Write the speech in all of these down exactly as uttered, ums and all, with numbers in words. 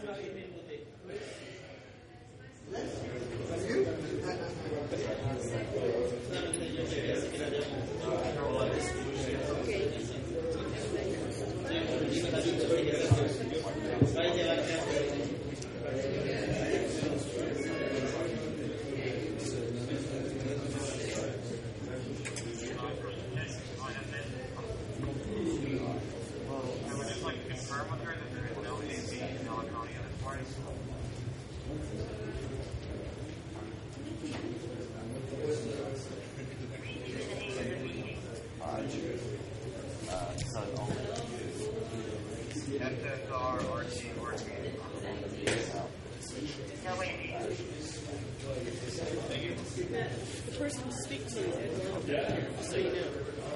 The person to speak to is so you know.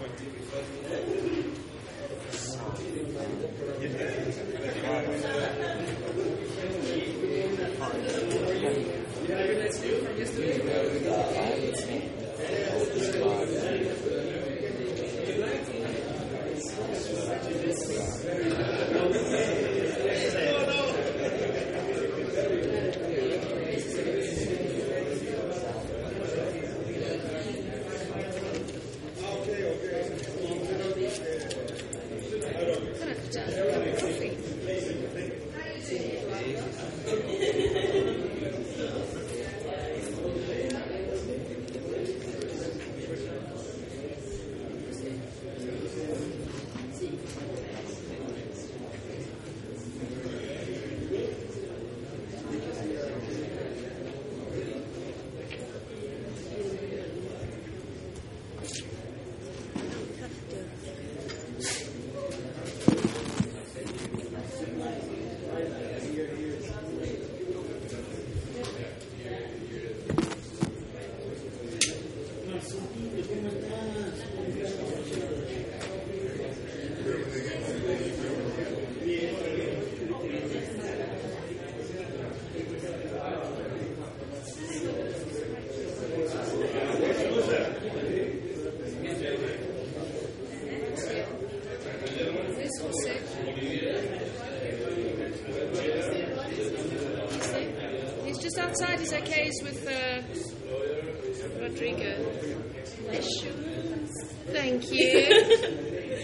He's just outside his case with uh, Rodrigo. Thank you.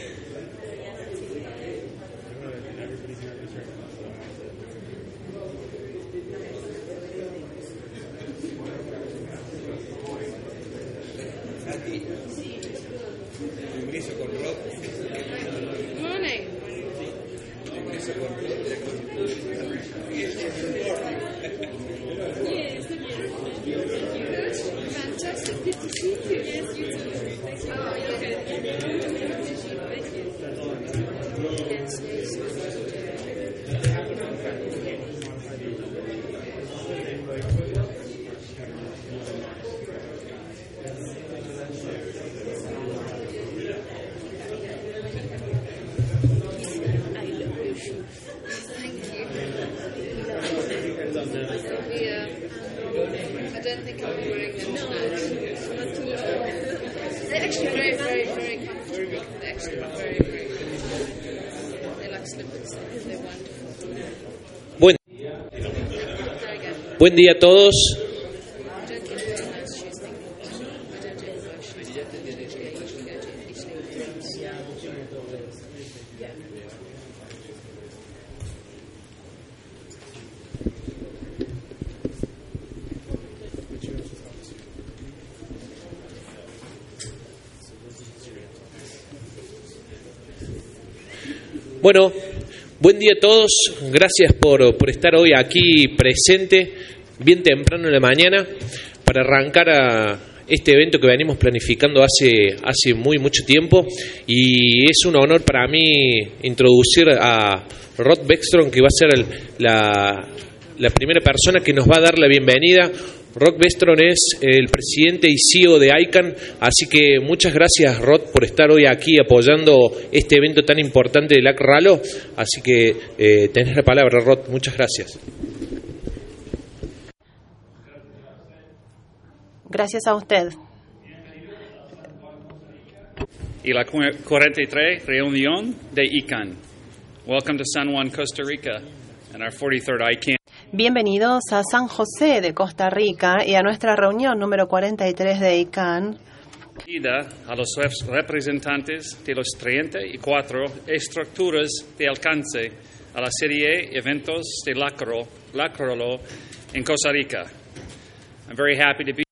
Morning. Yes, good. Fantastic. Good to see you. Yes, you too. Oh, you're good. Thank you. Yes, yes. I don't think I'll be wearing them tonight. They're actually very, very, very comfortable. They're actually very, very comfortable. They're like slippers. They're wonderful. Buen, buen día a todos. I don't get very nice shoes. I don't do the shoes. I usually go to Italy. Bueno, buen día a todos. Gracias por, por estar hoy aquí presente, bien temprano en la mañana, para arrancar a este evento que venimos planificando hace, hace muy mucho tiempo. Y es un honor para mí introducir a Rod Beckstrom, que va a ser el, la, la primera persona que nos va a dar la bienvenida. Rod Beckstrom es el presidente y C E O de ICANN, así que muchas gracias, Rod, por estar hoy aquí apoyando este evento tan importante del A C Ralo. Así que eh, tenés la palabra, Rod. Muchas gracias. Gracias a usted. Y la cuarenta y tres reunión de ICANN. Welcome to San Juan, Costa Rica. and our forty-third I C A N. Bienvenidos a San José de Costa Rica y a nuestra reunión número cuarenta y tres de I C A N. A los representantes de los treinta y cuatro estructuras de alcance a la serie Eventos de Lacro, Lacrolo en Costa Rica. I'm very happy to be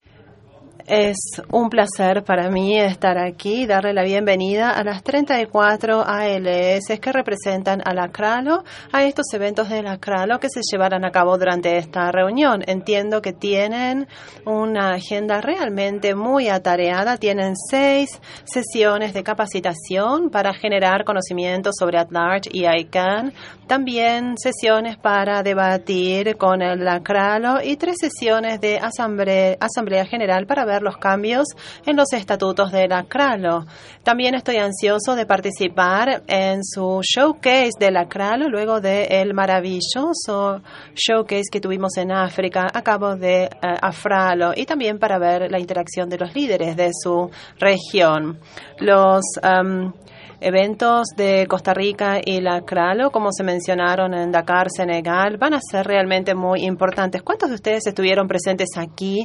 Es un placer para mí estar aquí y darle la bienvenida a las treinta y cuatro A L S que representan a la CRALO, a estos eventos de la CRALO que se llevarán a cabo durante esta reunión. Entiendo que tienen una agenda realmente muy atareada. Tienen seis sesiones de capacitación para generar conocimiento sobre At-Large y I C A N. También sesiones para debatir con la CRALO y tres sesiones de asamblea, asamblea general para ver los cambios en los estatutos de la CRALO. También estoy ansioso de participar en su showcase de la CRALO luego del maravilloso showcase que tuvimos en África a cabo de uh, Afralo, y también para ver la interacción de los líderes de su región. Los um, eventos de Costa Rica y la CRALO, como se mencionaron en Dakar, Senegal, van a ser realmente muy importantes. ¿Cuántos de ustedes estuvieron presentes aquí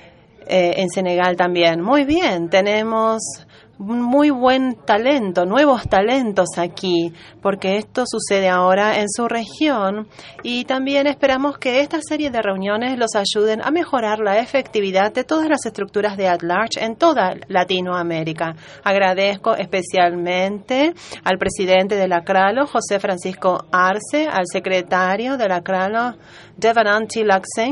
Eh, en Senegal también? Muy bien, tenemos muy buen talento, nuevos talentos aquí, porque esto sucede ahora en su región, y también esperamos que esta serie de reuniones los ayuden a mejorar la efectividad de todas las estructuras de At-Large en toda Latinoamérica. Agradezco especialmente al presidente de la CRALO, José Francisco Arce, al secretario de la CRALO, Devananti Lakseng,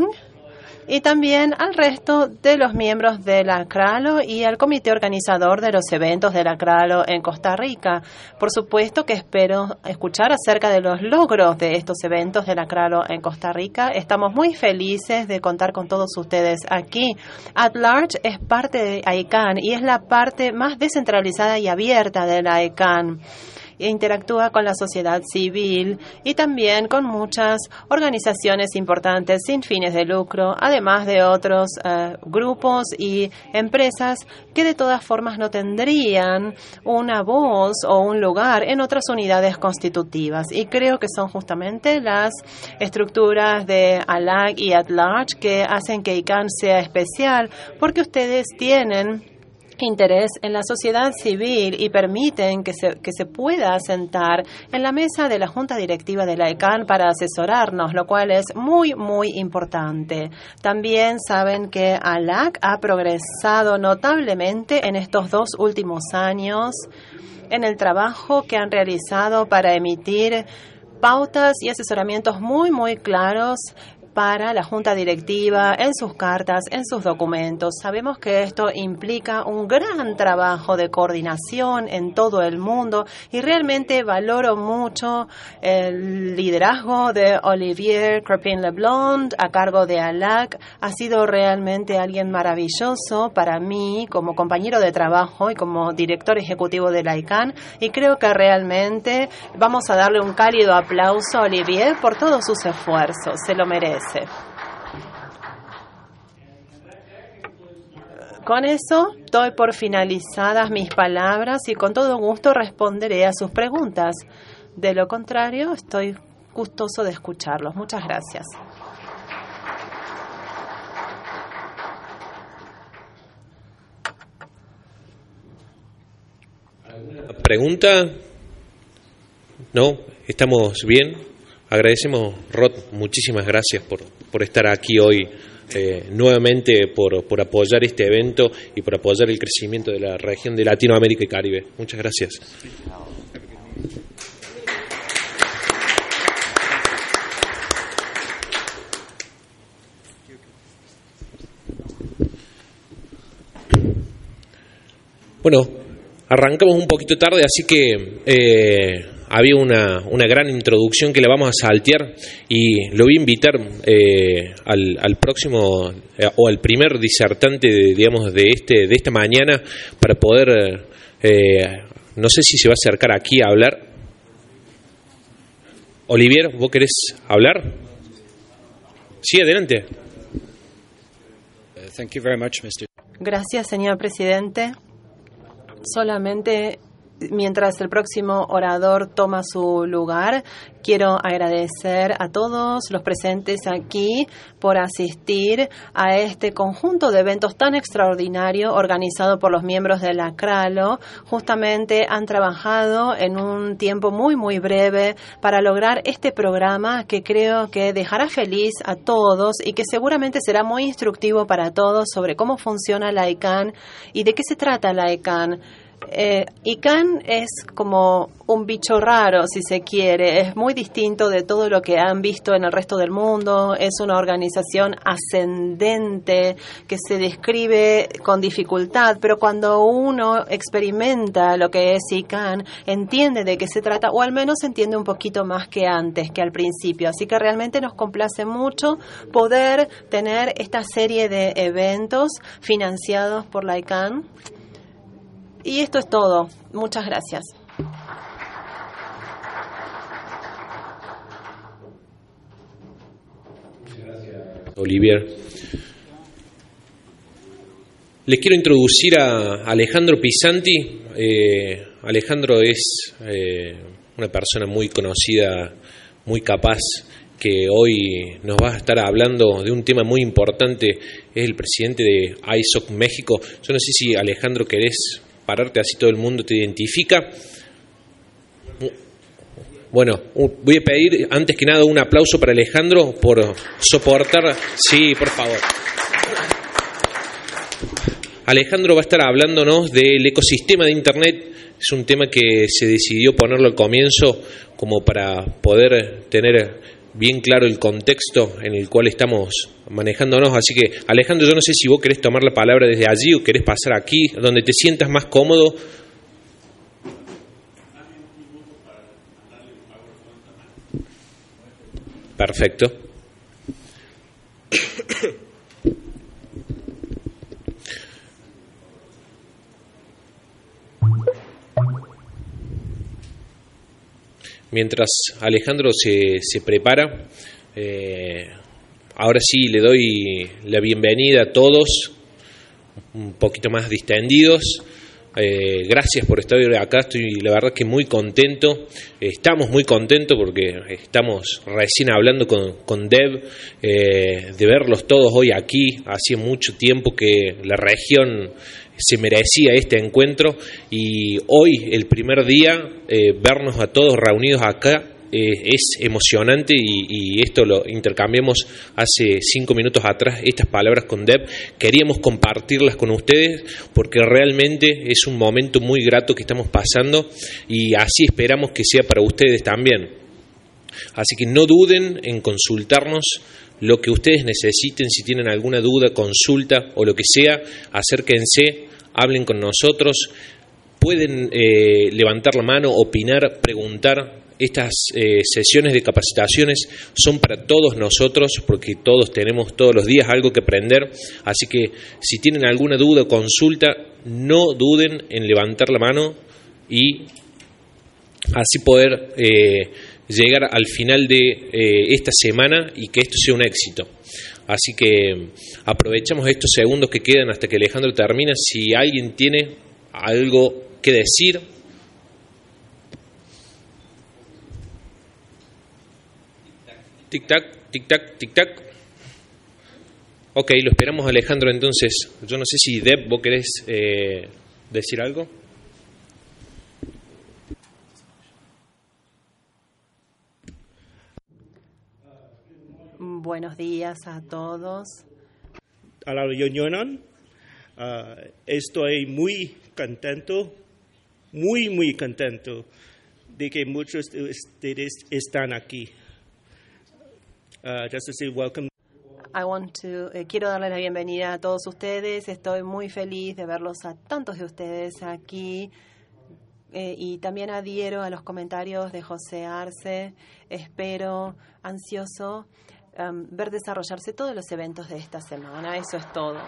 y también al resto de los miembros de la CRALO y al comité organizador de los eventos de la CRALO en Costa Rica. Por supuesto que espero escuchar acerca de los logros de estos eventos de la CRALO en Costa Rica. Estamos muy felices de contar con todos ustedes aquí. At-Large es parte de I C A N y es la parte más descentralizada y abierta de la I C A N. Interactúa con la sociedad civil y también con muchas organizaciones importantes sin fines de lucro, además de otros uh, grupos y empresas que de todas formas no tendrían una voz o un lugar en otras unidades constitutivas. Y creo que son justamente las estructuras de A L A C y At-Large que hacen que I C A N sea especial, porque ustedes tienen interés en la sociedad civil y permiten que se, que se pueda sentar en la mesa de la Junta Directiva de la I C A N para asesorarnos, lo cual es muy, muy importante. También saben que A L A C ha progresado notablemente en estos dos últimos años en el trabajo que han realizado para emitir pautas y asesoramientos muy, muy claros para la Junta Directiva, en sus cartas, en sus documentos. Sabemos que esto implica un gran trabajo de coordinación en todo el mundo y realmente valoro mucho el liderazgo de Olivier Crepin-Leblond a cargo de A L A C. Ha sido realmente alguien maravilloso para mí como compañero de trabajo y como director ejecutivo de la I C A N, y creo que realmente vamos a darle un cálido aplauso a Olivier por todos sus esfuerzos. Se lo merece. Con eso doy por finalizadas mis palabras y con todo gusto responderé a sus preguntas. De lo contrario, estoy gustoso de escucharlos. Muchas gracias. ¿Pregunta? No, estamos bien. Agradecemos, Rod, muchísimas gracias por, por estar aquí hoy eh, nuevamente, por, por apoyar este evento y por apoyar el crecimiento de la región de Latinoamérica y Caribe. Muchas gracias. Bueno, arrancamos un poquito tarde, así que eh, había una, una gran introducción que la vamos a saltear, y lo voy a invitar eh, al, al próximo eh, o al primer disertante, de, digamos, de este de esta mañana, para poder, eh, no sé si se va a acercar aquí a hablar. Olivier, ¿vos querés hablar? Sí, adelante. Thank you very much, mister Gracias, señor presidente. Solamente mientras el próximo orador toma su lugar, quiero agradecer a todos los presentes aquí por asistir a este conjunto de eventos tan extraordinario organizado por los miembros de la CRALO. Justamente han trabajado en un tiempo muy, muy breve para lograr este programa que creo que dejará feliz a todos y que seguramente será muy instructivo para todos sobre cómo funciona la I C A N y de qué se trata la I C A N. Eh, I C A N es como un bicho raro, si se quiere. Es muy distinto de todo lo que han visto en el resto del mundo. Es una organización ascendente que se describe con dificultad, pero cuando uno experimenta lo que es I C A N, entiende de qué se trata, o al menos entiende un poquito más que antes, que al principio. Así que realmente nos complace mucho poder tener esta serie de eventos financiados por la I C A N. Y esto es todo. Muchas gracias. Olivier. Les quiero introducir a Alejandro Pisanti. Eh, Alejandro es eh, una persona muy conocida, muy capaz, que hoy nos va a estar hablando de un tema muy importante. Es el presidente de I S O C México. Yo no sé si, Alejandro, querés pararte así todo el mundo te identifica. Bueno, voy a pedir antes que nada un aplauso para Alejandro por soportar. Sí, por favor. Alejandro va a estar hablándonos del ecosistema de Internet. Es un tema que se decidió ponerlo al comienzo como para poder tener bien claro el contexto en el cual estamos manejándonos. Así que, Alejandro, yo no sé si vos querés tomar la palabra desde allí o querés pasar aquí, donde te sientas más cómodo. Perfecto. Mientras Alejandro se, se prepara, eh, ahora sí le doy la bienvenida a todos, un poquito más distendidos. Eh, gracias por estar hoy acá, estoy la verdad que muy contento, estamos muy contentos porque estamos recién hablando con, con Deb, eh, de verlos todos hoy aquí. Hacía mucho tiempo que la región se merecía este encuentro y hoy, el primer día, eh, vernos a todos reunidos acá eh, es emocionante y, y esto lo intercambiamos hace cinco minutos atrás, estas palabras con Deb. Queríamos compartirlas con ustedes porque realmente es un momento muy grato que estamos pasando y así esperamos que sea para ustedes también. Así que no duden en consultarnos lo que ustedes necesiten. Si tienen alguna duda, consulta o lo que sea, acérquense, hablen con nosotros, pueden eh, levantar la mano, opinar, preguntar. Estas eh, sesiones de capacitaciones son para todos nosotros porque todos tenemos todos los días algo que aprender. Así que si tienen alguna duda o consulta, no duden en levantar la mano y así poder eh, llegar al final de eh, esta semana y que esto sea un éxito. Así que aprovechamos estos segundos que quedan hasta que Alejandro termina. Si alguien tiene algo que decir. Tic-tac, tic-tac, tic-tac. Ok, lo esperamos, Alejandro. Entonces, yo no sé si Deb, vos querés eh, decir algo. Buenos días a todos. A la reunión, uh, estoy muy contento, muy, muy contento de que muchos de ustedes están aquí. Uh, just to say welcome. I want to, eh, quiero darle la bienvenida a todos ustedes. Estoy muy feliz de verlos a tantos de ustedes aquí. Eh, y también adhiero a los comentarios de José Arce. Espero, ansioso, um, ver desarrollarse todos los eventos de esta semana. Eso es todo.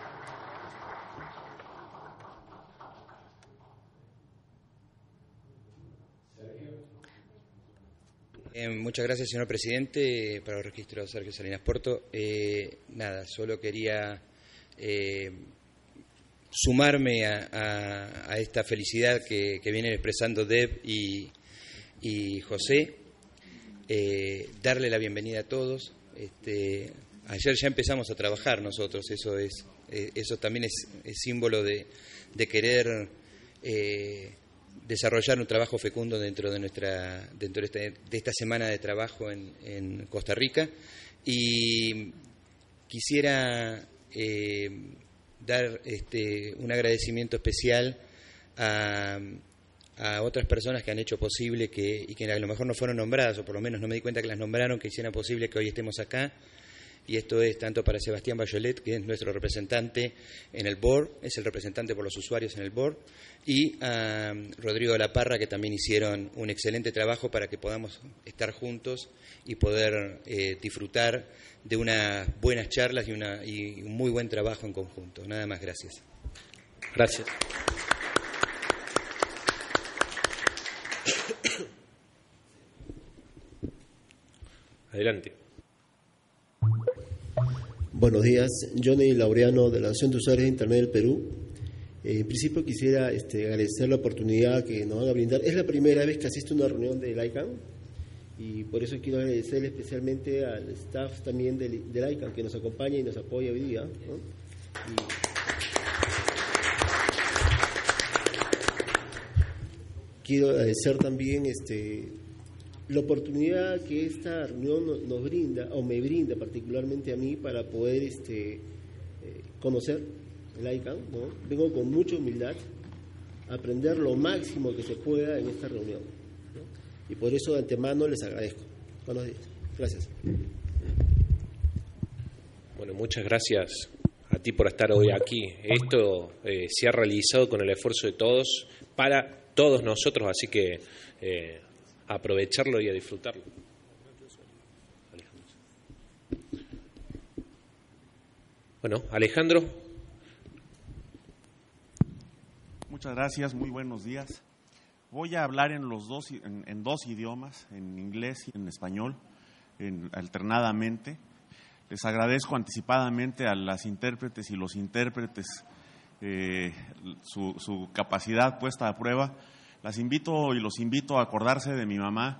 Eh, muchas gracias, señor presidente. Para los registros, Sergio Salinas Porto. Eh, nada, solo quería eh, sumarme a, a, a esta felicidad que, que vienen expresando Deb y, y José, eh, darle la bienvenida a todos. Este, ayer ya empezamos a trabajar nosotros, eso es, eh, eso también es, es símbolo de, de querer eh, desarrollar un trabajo fecundo dentro de nuestra, dentro de esta, de esta semana de trabajo en, en Costa Rica. Y quisiera eh, dar este, un agradecimiento especial a, a otras personas que han hecho posible que, y que a lo mejor no fueron nombradas, o por lo menos no me di cuenta que las nombraron, que hicieran posible que hoy estemos acá. Y esto es tanto para Sebastián Bayolet, que es nuestro representante en el board, es el representante por los usuarios en el board, y a Rodrigo de la Parra, que también hicieron un excelente trabajo para que podamos estar juntos y poder eh, disfrutar de unas buenas charlas y, una, y un muy buen trabajo en conjunto. Nada más, gracias. Gracias. Adelante. Buenos días, Johnny Laureano de la Asociación de Usuarios de Internet del Perú. Eh, en principio quisiera este, agradecer la oportunidad que nos van a brindar. Es la primera vez que asisto a una reunión del I C A N y por eso quiero agradecer especialmente al staff también del, del I C A N que nos acompaña y nos apoya hoy día, ¿no? Y quiero agradecer también este, la oportunidad que esta reunión nos brinda, o me brinda particularmente a mí, para poder este, eh, conocer el I C A N, ¿no? Vengo con mucha humildad a aprender lo máximo que se pueda en esta reunión, ¿no? Y por eso de antemano les agradezco. Buenos días. Gracias. Bueno, muchas gracias a ti por estar hoy aquí. Esto eh, se ha realizado con el esfuerzo de todos, para todos nosotros, así que eh, a aprovecharlo y a disfrutarlo. Bueno, Alejandro. Muchas gracias, muy buenos días. Voy a hablar en los dos en, en dos idiomas, en inglés y en español, en, alternadamente. Les agradezco anticipadamente a las intérpretes y los intérpretes eh, su, su capacidad puesta a prueba. Las invito y los invito a acordarse de mi mamá,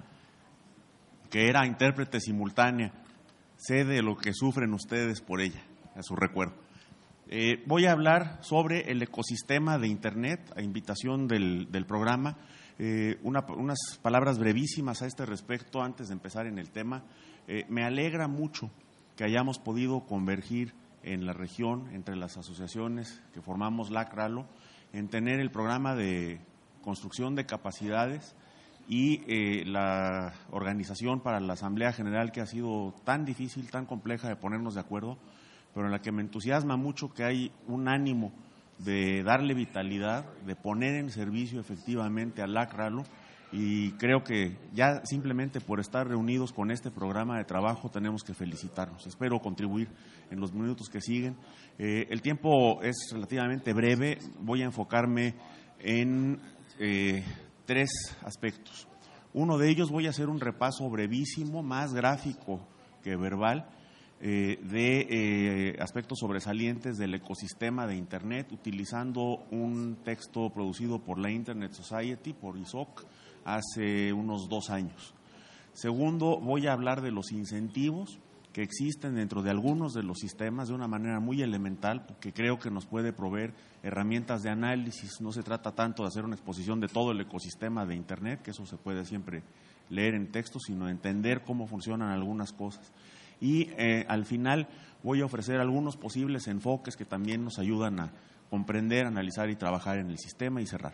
que era intérprete simultánea. Sé de lo que sufren ustedes por ella, a su recuerdo. Eh, voy a hablar sobre el ecosistema de Internet, a invitación del, del programa. Eh, una, unas palabras brevísimas a este respecto antes de empezar en el tema. Eh, me alegra mucho que hayamos podido convergir en la región, entre las asociaciones que formamos la CRALO, en tener el programa de construcción de capacidades y eh, la organización para la Asamblea General, que ha sido tan difícil, tan compleja de ponernos de acuerdo, pero en la que me entusiasma mucho que hay un ánimo de darle vitalidad, de poner en servicio efectivamente a la CRALO, y creo que ya simplemente por estar reunidos con este programa de trabajo tenemos que felicitarnos. Espero contribuir en los minutos que siguen. Eh, el tiempo es relativamente breve, voy a enfocarme en eh, tres aspectos. Uno de ellos, voy a hacer un repaso brevísimo, más gráfico que verbal, Eh, de eh, aspectos sobresalientes del ecosistema de Internet, utilizando un texto producido por la Internet Society, por I S O C, hace unos dos años. Segundo, voy a hablar de los incentivos que existen dentro de algunos de los sistemas de una manera muy elemental, porque creo que nos puede proveer herramientas de análisis. No se trata tanto de hacer una exposición de todo el ecosistema de Internet, que eso se puede siempre leer en texto, sino de entender cómo funcionan algunas cosas. Y eh, al final voy a ofrecer algunos posibles enfoques que también nos ayudan a comprender, analizar y trabajar en el sistema, y cerrar.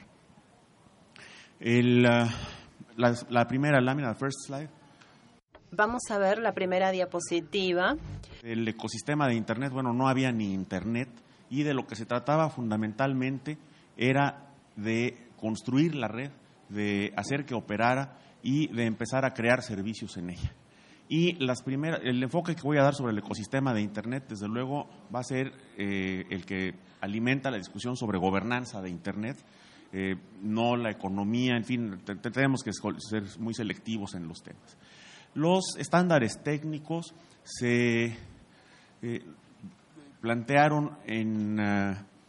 El, uh, la, la primera lámina, la first slide. Vamos a ver la primera diapositiva. El ecosistema de Internet, bueno, no había ni Internet, y de lo que se trataba fundamentalmente era de construir la red, de hacer que operara y de empezar a crear servicios en ella. Y las primeras, el enfoque que voy a dar sobre el ecosistema de Internet, desde luego, va a ser eh, el que alimenta la discusión sobre gobernanza de Internet, eh, no la economía, en fin, te, te, tenemos que ser muy selectivos en los temas. Los estándares técnicos se eh, plantearon en uh,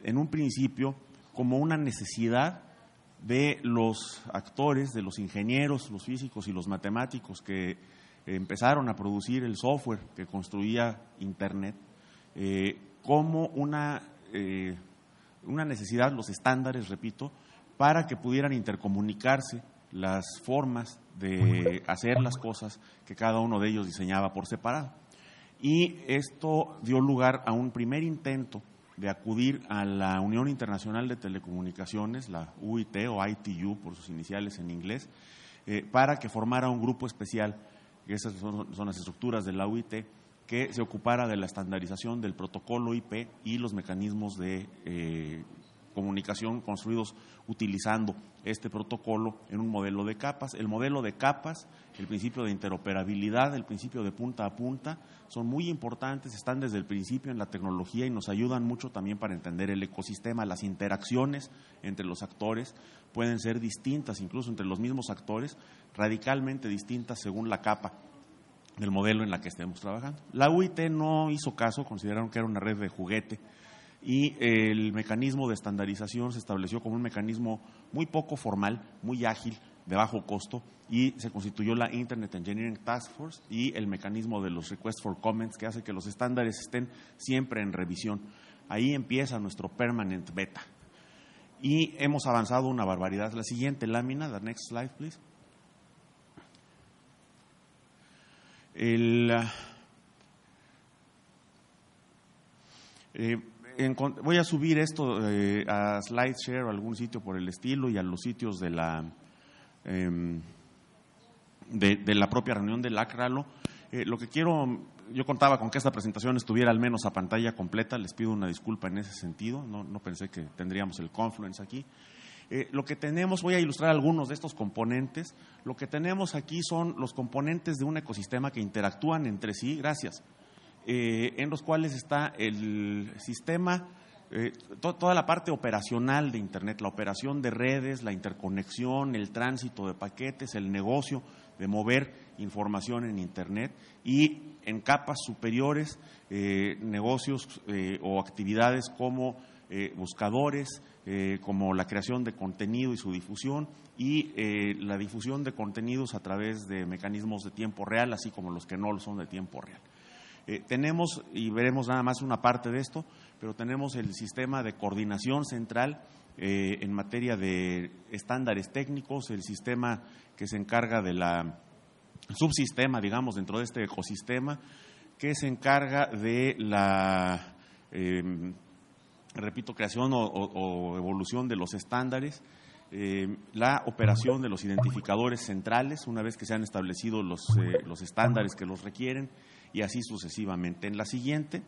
en un principio como una necesidad de los actores, de los ingenieros, los físicos y los matemáticos que empezaron a producir el software que construía Internet, eh, como una, eh, una necesidad, los estándares, repito, para que pudieran intercomunicarse las formas de hacer las cosas que cada uno de ellos diseñaba por separado. Y esto dio lugar a un primer intento de acudir a la Unión Internacional de Telecomunicaciones, la U I T o I T U por sus iniciales en inglés, eh, para que formara un grupo especial, que esas son, son las estructuras de la U I T, que se ocupara de la estandarización del protocolo I P y los mecanismos de eh, comunicación construidos utilizando este protocolo en un modelo de capas. El modelo de capas, el principio de interoperabilidad, el principio de punta a punta, son muy importantes, están desde el principio en la tecnología y nos ayudan mucho también para entender el ecosistema. Las interacciones entre los actores pueden ser distintas, incluso entre los mismos actores, radicalmente distintas según la capa del modelo en la que estemos trabajando. La U I T no hizo caso, consideraron que era una red de juguete, y el mecanismo de estandarización se estableció como un mecanismo muy poco formal, muy ágil, de bajo costo, y se constituyó la Internet Engineering Task Force y el mecanismo de los Requests for Comments, que hace que los estándares estén siempre en revisión. Ahí empieza nuestro permanent beta. Y hemos avanzado una barbaridad. La siguiente lámina, the next slide, please. El, eh, en, voy a subir esto eh, a SlideShare o algún sitio por el estilo y a los sitios de la eh, de, de la propia reunión del ACRALO. Eh, lo que quiero, yo contaba con que esta presentación estuviera al menos a pantalla completa, les pido una disculpa en ese sentido, no, no pensé que tendríamos el Confluence aquí. Eh, lo que tenemos, voy a ilustrar algunos de estos componentes. Lo que tenemos aquí son los componentes de un ecosistema que interactúan entre sí, gracias, eh, en los cuales está el sistema, eh, to, toda la parte operacional de Internet, la operación de redes, la interconexión, el tránsito de paquetes, el negocio de mover información en Internet, y en capas superiores, eh, negocios eh, o actividades como eh, buscadores, Eh, como la creación de contenido y su difusión, y eh, la difusión de contenidos a través de mecanismos de tiempo real, así como los que no lo son de tiempo real. Eh, tenemos, y veremos nada más una parte de esto, pero tenemos el sistema de coordinación central eh, en materia de estándares técnicos, el sistema que se encarga de la el subsistema, digamos, dentro de este ecosistema, que se encarga de la eh, repito, creación o, o, o evolución de los estándares, eh, la operación de los identificadores centrales, una vez que se han establecido los, eh, los estándares que los requieren, y así sucesivamente. En la siguiente,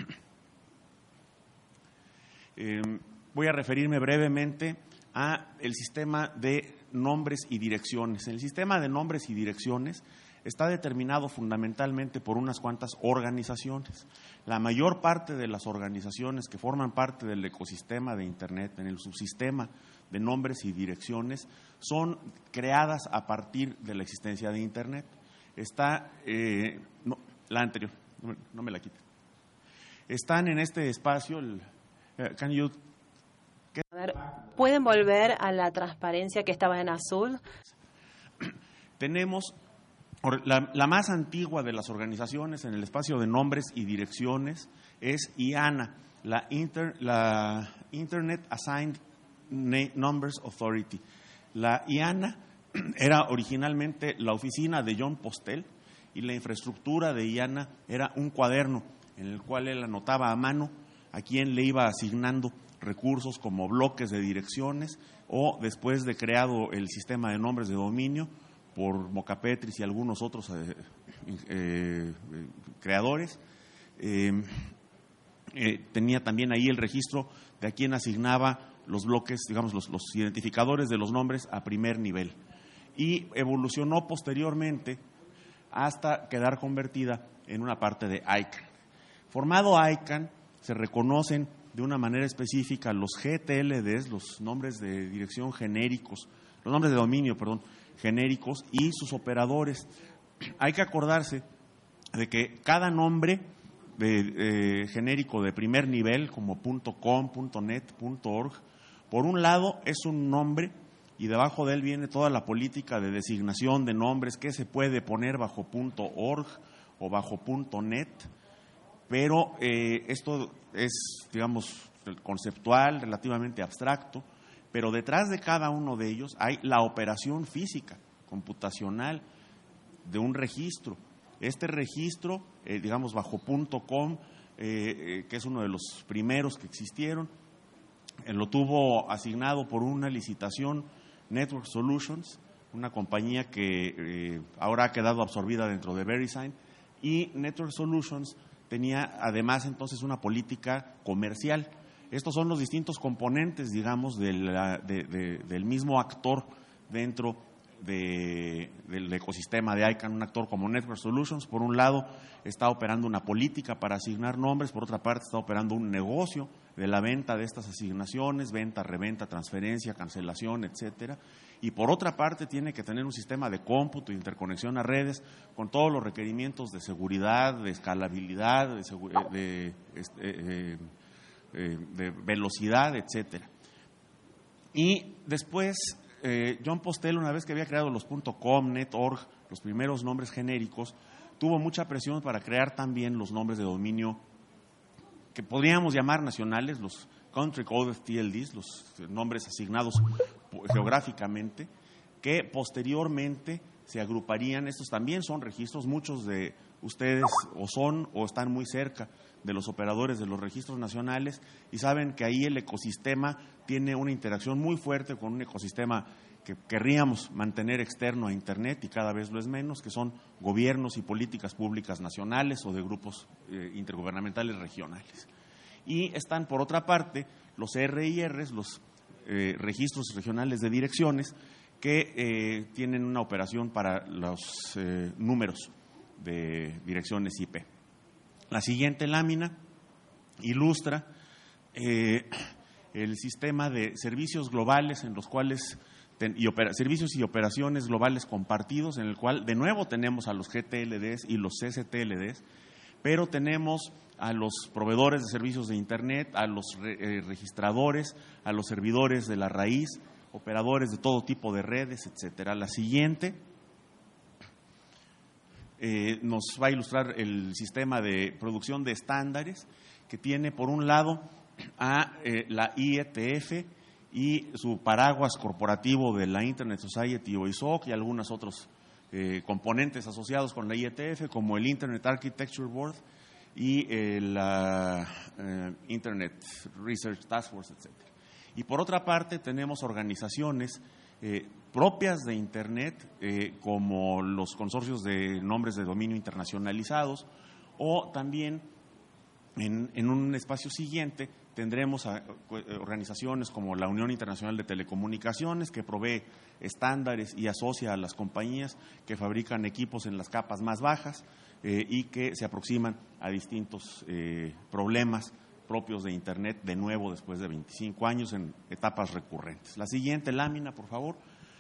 eh, voy a referirme brevemente a el sistema de nombres y direcciones. El sistema de nombres y direcciones está determinado fundamentalmente por unas cuantas organizaciones. La mayor parte de las organizaciones que forman parte del ecosistema de Internet, en el subsistema de nombres y direcciones, son creadas a partir de la existencia de Internet. Está, eh, no, la anterior, no me, no me la quiten. Están en este espacio, el, uh, can you, a ver, ¿pueden volver a la transparencia que estaba en azul? Tenemos La, la más antigua de las organizaciones en el espacio de nombres y direcciones es I A N A, la, Inter, la Internet Assigned Numbers Authority. La I A N A era originalmente la oficina de John Postel, y la infraestructura de I A N A era un cuaderno en el cual él anotaba a mano a quién le iba asignando recursos como bloques de direcciones, o después de creado el sistema de nombres de dominio por Mocapetris y algunos otros eh, eh, creadores, eh, eh, tenía también ahí el registro de a quién asignaba los bloques, digamos, los, los identificadores de los nombres a primer nivel, y evolucionó posteriormente hasta quedar convertida en una parte de I C A N. Formado I C A N, se reconocen de una manera específica los G T L Ds, los nombres de dirección genéricos, los nombres de dominio, perdón, genéricos, y sus operadores. Hay que acordarse de que cada nombre de, eh, genérico de primer nivel como .com, .net, .org. Por un lado es un nombre y debajo de él viene toda la política de designación de nombres que se puede poner bajo .org o bajo .net, pero eh, esto es, digamos, conceptual, relativamente abstracto, pero detrás de cada uno de ellos hay la operación física, computacional, de un registro. Este registro, eh, digamos, bajo .com, eh, eh, que es uno de los primeros que existieron, eh, lo tuvo asignado por una licitación Network Solutions, una compañía que eh, ahora ha quedado absorbida dentro de VeriSign, y Network Solutions tenía además entonces una política comercial. Estos son los distintos componentes, digamos, de la, de, de, del mismo actor dentro de, del ecosistema de ICANN, un actor como Network Solutions. Por un lado está operando una política para asignar nombres, por otra parte está operando un negocio de la venta de estas asignaciones, venta, reventa, transferencia, cancelación, etcétera. Y por otra parte tiene que tener un sistema de cómputo e interconexión a redes con todos los requerimientos de seguridad, de escalabilidad, de, segu- de, este, eh, eh, de velocidad, etcétera. Y después eh, Jon Postel, una vez que había creado los .com, net, org, los primeros nombres genéricos, tuvo mucha presión para crear también los nombres de dominio que podríamos llamar nacionales, los Country Coded T L Ds, los nombres asignados geográficamente, que posteriormente se agruparían. Estos también son registros, muchos de ustedes o son o están muy cerca de los operadores de los registros nacionales y saben que ahí el ecosistema tiene una interacción muy fuerte con un ecosistema que querríamos mantener externo a Internet y cada vez lo es menos, que son gobiernos y políticas públicas nacionales o de grupos eh, intergubernamentales regionales. Y están, por otra parte, los R I Rs, los eh, registros regionales de direcciones, que eh, tienen una operación para los eh, números de direcciones I P. La siguiente lámina ilustra eh, el sistema de servicios globales en los cuales ten, y opera, servicios y operaciones globales compartidos, en el cual de nuevo tenemos a los G T L Ds y los C C T L Ds, pero tenemos a los proveedores de servicios de Internet, a los re, eh, registradores, a los servidores de la raíz, operadores de todo tipo de redes, etcétera. La siguiente eh, nos va a ilustrar el sistema de producción de estándares, que tiene por un lado a eh, la I E T F y su paraguas corporativo de la Internet Society o I S O C y algunos otros eh, componentes asociados con la I E T F, como el Internet Architecture Board y eh, la eh, Internet Research Task Force, etcétera. Y por otra parte tenemos organizaciones eh, propias de Internet, eh, como los consorcios de nombres de dominio internacionalizados, o también en, en un espacio siguiente tendremos a, a, organizaciones como la Unión Internacional de Telecomunicaciones, que provee estándares y asocia a las compañías que fabrican equipos en las capas más bajas eh, y que se aproximan a distintos eh, problemas propios de Internet, de nuevo después de veinticinco años en etapas recurrentes. La siguiente lámina, por favor.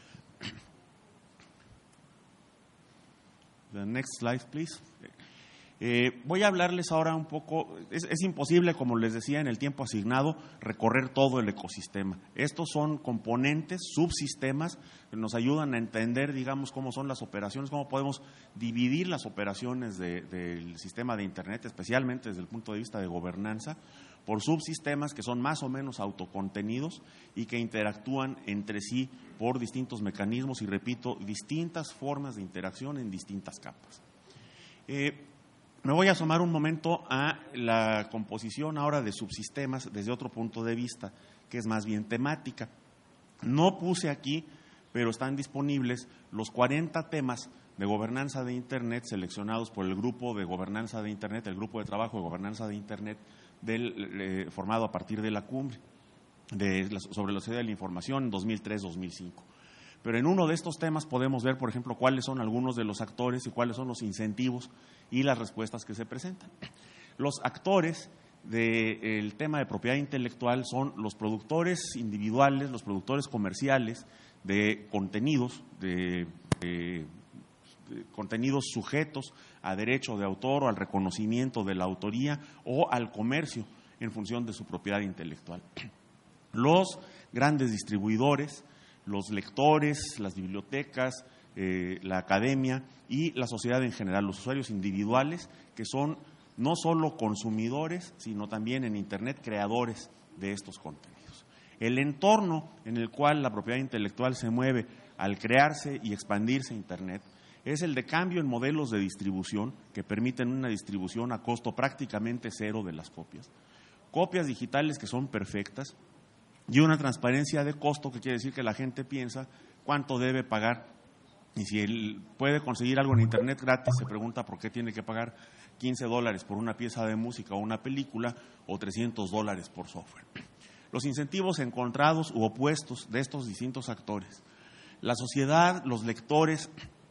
The next slide, please. Eh, voy a hablarles ahora un poco, es, es imposible, como les decía, en el tiempo asignado, recorrer todo el ecosistema. Estos son componentes, subsistemas, que nos ayudan a entender, digamos, cómo son las operaciones, cómo podemos dividir las operaciones de, del sistema de Internet, especialmente desde el punto de vista de gobernanza, por subsistemas que son más o menos autocontenidos y que interactúan entre sí por distintos mecanismos y, repito, distintas formas de interacción en distintas capas. Eh, Me voy a asomar un momento a la composición ahora de subsistemas desde otro punto de vista, que es más bien temática. No puse aquí, pero están disponibles los cuarenta temas de gobernanza de Internet seleccionados por el grupo de gobernanza de Internet, el grupo de trabajo de gobernanza de Internet del, eh, formado a partir de la cumbre de la, sobre la sociedad de la información en dos mil tres dos mil cinco. Pero en uno de estos temas podemos ver, por ejemplo, cuáles son algunos de los actores y cuáles son los incentivos y las respuestas que se presentan. Los actores del tema de propiedad intelectual son los productores individuales, los productores comerciales de contenidos, de, de contenidos sujetos a derecho de autor o al reconocimiento de la autoría o al comercio en función de su propiedad intelectual. Los grandes distribuidores, los lectores, las bibliotecas, eh, la academia y la sociedad en general, los usuarios individuales, que son no solo consumidores, sino también en Internet creadores de estos contenidos. El entorno en el cual la propiedad intelectual se mueve al crearse y expandirse Internet es el de cambio en modelos de distribución que permiten una distribución a costo prácticamente cero de las copias, copias digitales que son perfectas y una transparencia de costo, que quiere decir que la gente piensa cuánto debe pagar, y si él puede conseguir algo en Internet gratis, se pregunta por qué tiene que pagar quince dólares por una pieza de música o una película o trescientos dólares por software. Los incentivos encontrados u opuestos de estos distintos actores, la sociedad, los lectores,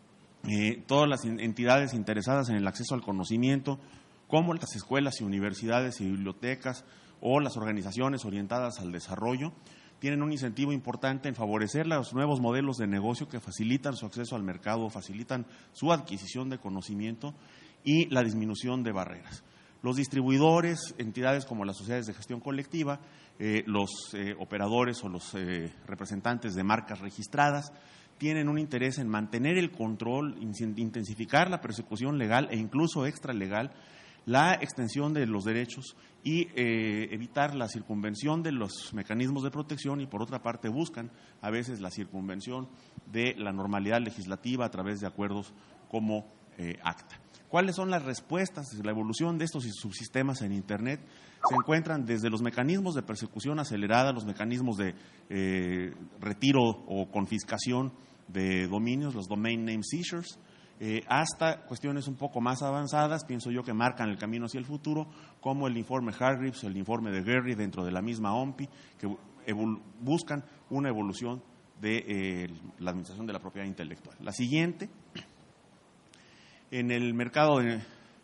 eh, todas las entidades interesadas en el acceso al conocimiento, como las escuelas y universidades y bibliotecas o las organizaciones orientadas al desarrollo, tienen un incentivo importante en favorecer los nuevos modelos de negocio que facilitan su acceso al mercado, facilitan su adquisición de conocimiento y la disminución de barreras. Los distribuidores, entidades como las sociedades de gestión colectiva, eh, los eh, operadores o los eh, representantes de marcas registradas, tienen un interés en mantener el control, intensificar la persecución legal e incluso extralegal, la extensión de los derechos y eh, evitar la circunvención de los mecanismos de protección, y por otra parte buscan a veces la circunvención de la normalidad legislativa a través de acuerdos como eh, ACTA. ¿Cuáles son las respuestas de la evolución de estos subsistemas en Internet? Se encuentran desde los mecanismos de persecución acelerada, los mecanismos de eh, retiro o confiscación de dominios, los domain name seizures, Eh, hasta cuestiones un poco más avanzadas, pienso yo, que marcan el camino hacia el futuro, como el informe Hargreaves, el informe de Gehry dentro de la misma O M P I, que buscan una evolución de eh, la administración de la propiedad intelectual. La siguiente, en el mercado de,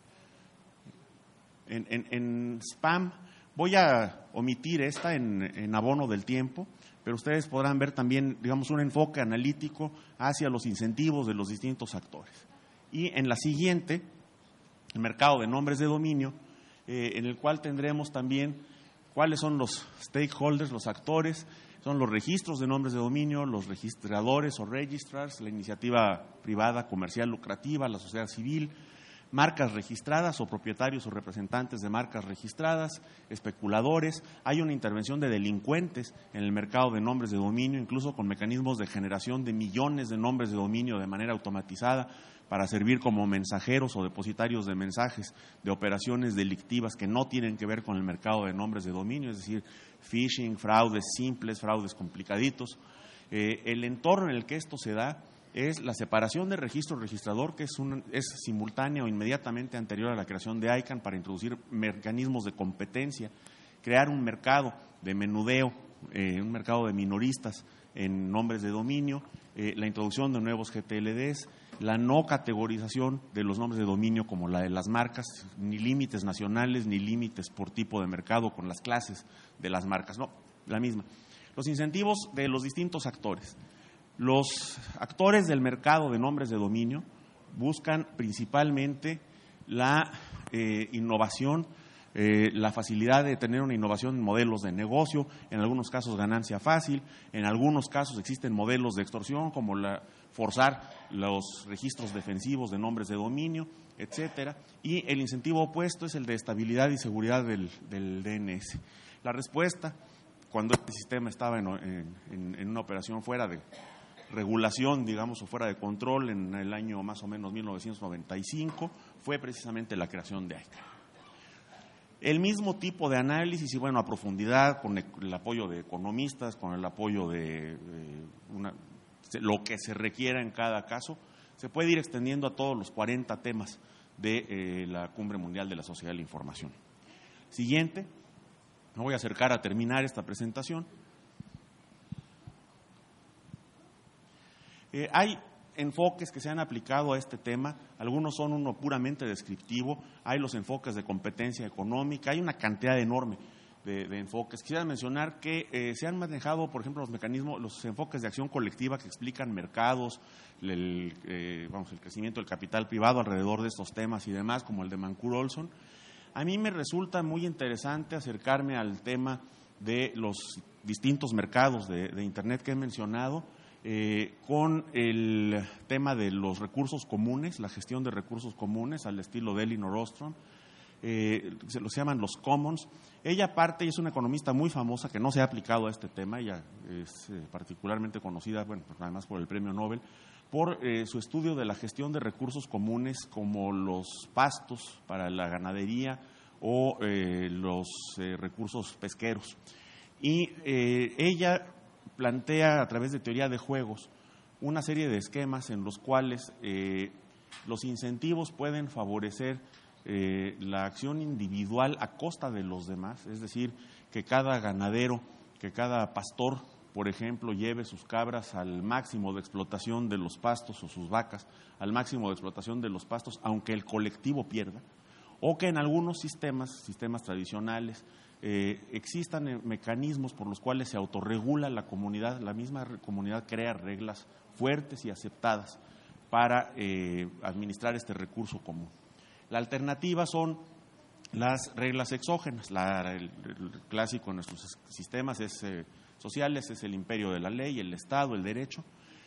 en, en, en spam, voy a omitir esta en, en abono del tiempo, pero ustedes podrán ver también, digamos, un enfoque analítico hacia los incentivos de los distintos actores. Y en la siguiente, el mercado de nombres de dominio, eh, en el cual tendremos también cuáles son los stakeholders, los actores, son los registros de nombres de dominio, los registradores o registrars, la iniciativa privada, comercial, lucrativa, la sociedad civil, marcas registradas o propietarios o representantes de marcas registradas, especuladores. Hay una intervención de delincuentes en el mercado de nombres de dominio, incluso con mecanismos de generación de millones de nombres de dominio de manera automatizada para servir como mensajeros o depositarios de mensajes de operaciones delictivas que no tienen que ver con el mercado de nombres de dominio, es decir, phishing, fraudes simples, fraudes complicaditos. Eh, el entorno en el que esto se da es la separación de registro registrador, que es, un, es simultánea o inmediatamente anterior a la creación de I C A N para introducir mecanismos de competencia, crear un mercado de menudeo, eh, un mercado de minoristas en nombres de dominio, eh, la introducción de nuevos G T L Ds, la no categorización de los nombres de dominio como la de las marcas, ni límites nacionales ni límites por tipo de mercado con las clases de las marcas, no, la misma. Los incentivos de los distintos actores. Los actores del mercado de nombres de dominio buscan principalmente la eh, innovación, eh, la facilidad de tener una innovación en modelos de negocio, en algunos casos ganancia fácil, en algunos casos existen modelos de extorsión como la, forzar los registros defensivos de nombres de dominio, etcétera, y el incentivo opuesto es el de estabilidad y seguridad del, del D N S. La respuesta, cuando este sistema estaba en, en, en una operación fuera de regulación, digamos, o fuera de control en el año más o menos mil novecientos noventa y cinco, fue precisamente la creación de I C A N. El mismo tipo de análisis y, bueno, a profundidad, con el apoyo de economistas, con el apoyo de, de una, lo que se requiera en cada caso, se puede ir extendiendo a todos los cuarenta temas de eh, la Cumbre Mundial de la Sociedad de la Información. Siguiente, me voy a acercar a terminar esta presentación. Eh, hay enfoques que se han aplicado a este tema, algunos son uno puramente descriptivo, hay los enfoques de competencia económica, hay una cantidad enorme de, de enfoques. Quisiera mencionar que eh, se han manejado, por ejemplo, los mecanismos, los enfoques de acción colectiva que explican mercados, el, eh, vamos, el crecimiento del capital privado alrededor de estos temas y demás, como el de Mancur Olson. A mí me resulta muy interesante acercarme al tema de los distintos mercados de, de Internet que he mencionado, eh, con el tema de los recursos comunes, la gestión de recursos comunes al estilo de Elinor Ostrom. Eh, se los llaman los commons. Ella parte y es una economista muy famosa que no se ha aplicado a este tema. Ella es eh, particularmente conocida, bueno, pues además por el premio Nobel, por eh, su estudio de la gestión de recursos comunes como los pastos para la ganadería o eh, los eh, recursos pesqueros. Y eh, ella plantea a través de teoría de juegos una serie de esquemas en los cuales eh, los incentivos pueden favorecer Eh, la acción individual a costa de los demás, es decir, que cada ganadero, que cada pastor, por ejemplo, lleve sus cabras al máximo de explotación de los pastos o sus vacas al máximo de explotación de los pastos, aunque el colectivo pierda, o que en algunos sistemas, sistemas tradicionales, eh, existan mecanismos por los cuales se autorregula la comunidad, la misma comunidad crea reglas fuertes y aceptadas para eh, administrar este recurso común. La alternativa son las reglas exógenas. La, el, el clásico en nuestros sistemas es, eh, sociales es el imperio de la ley, el Estado, el derecho.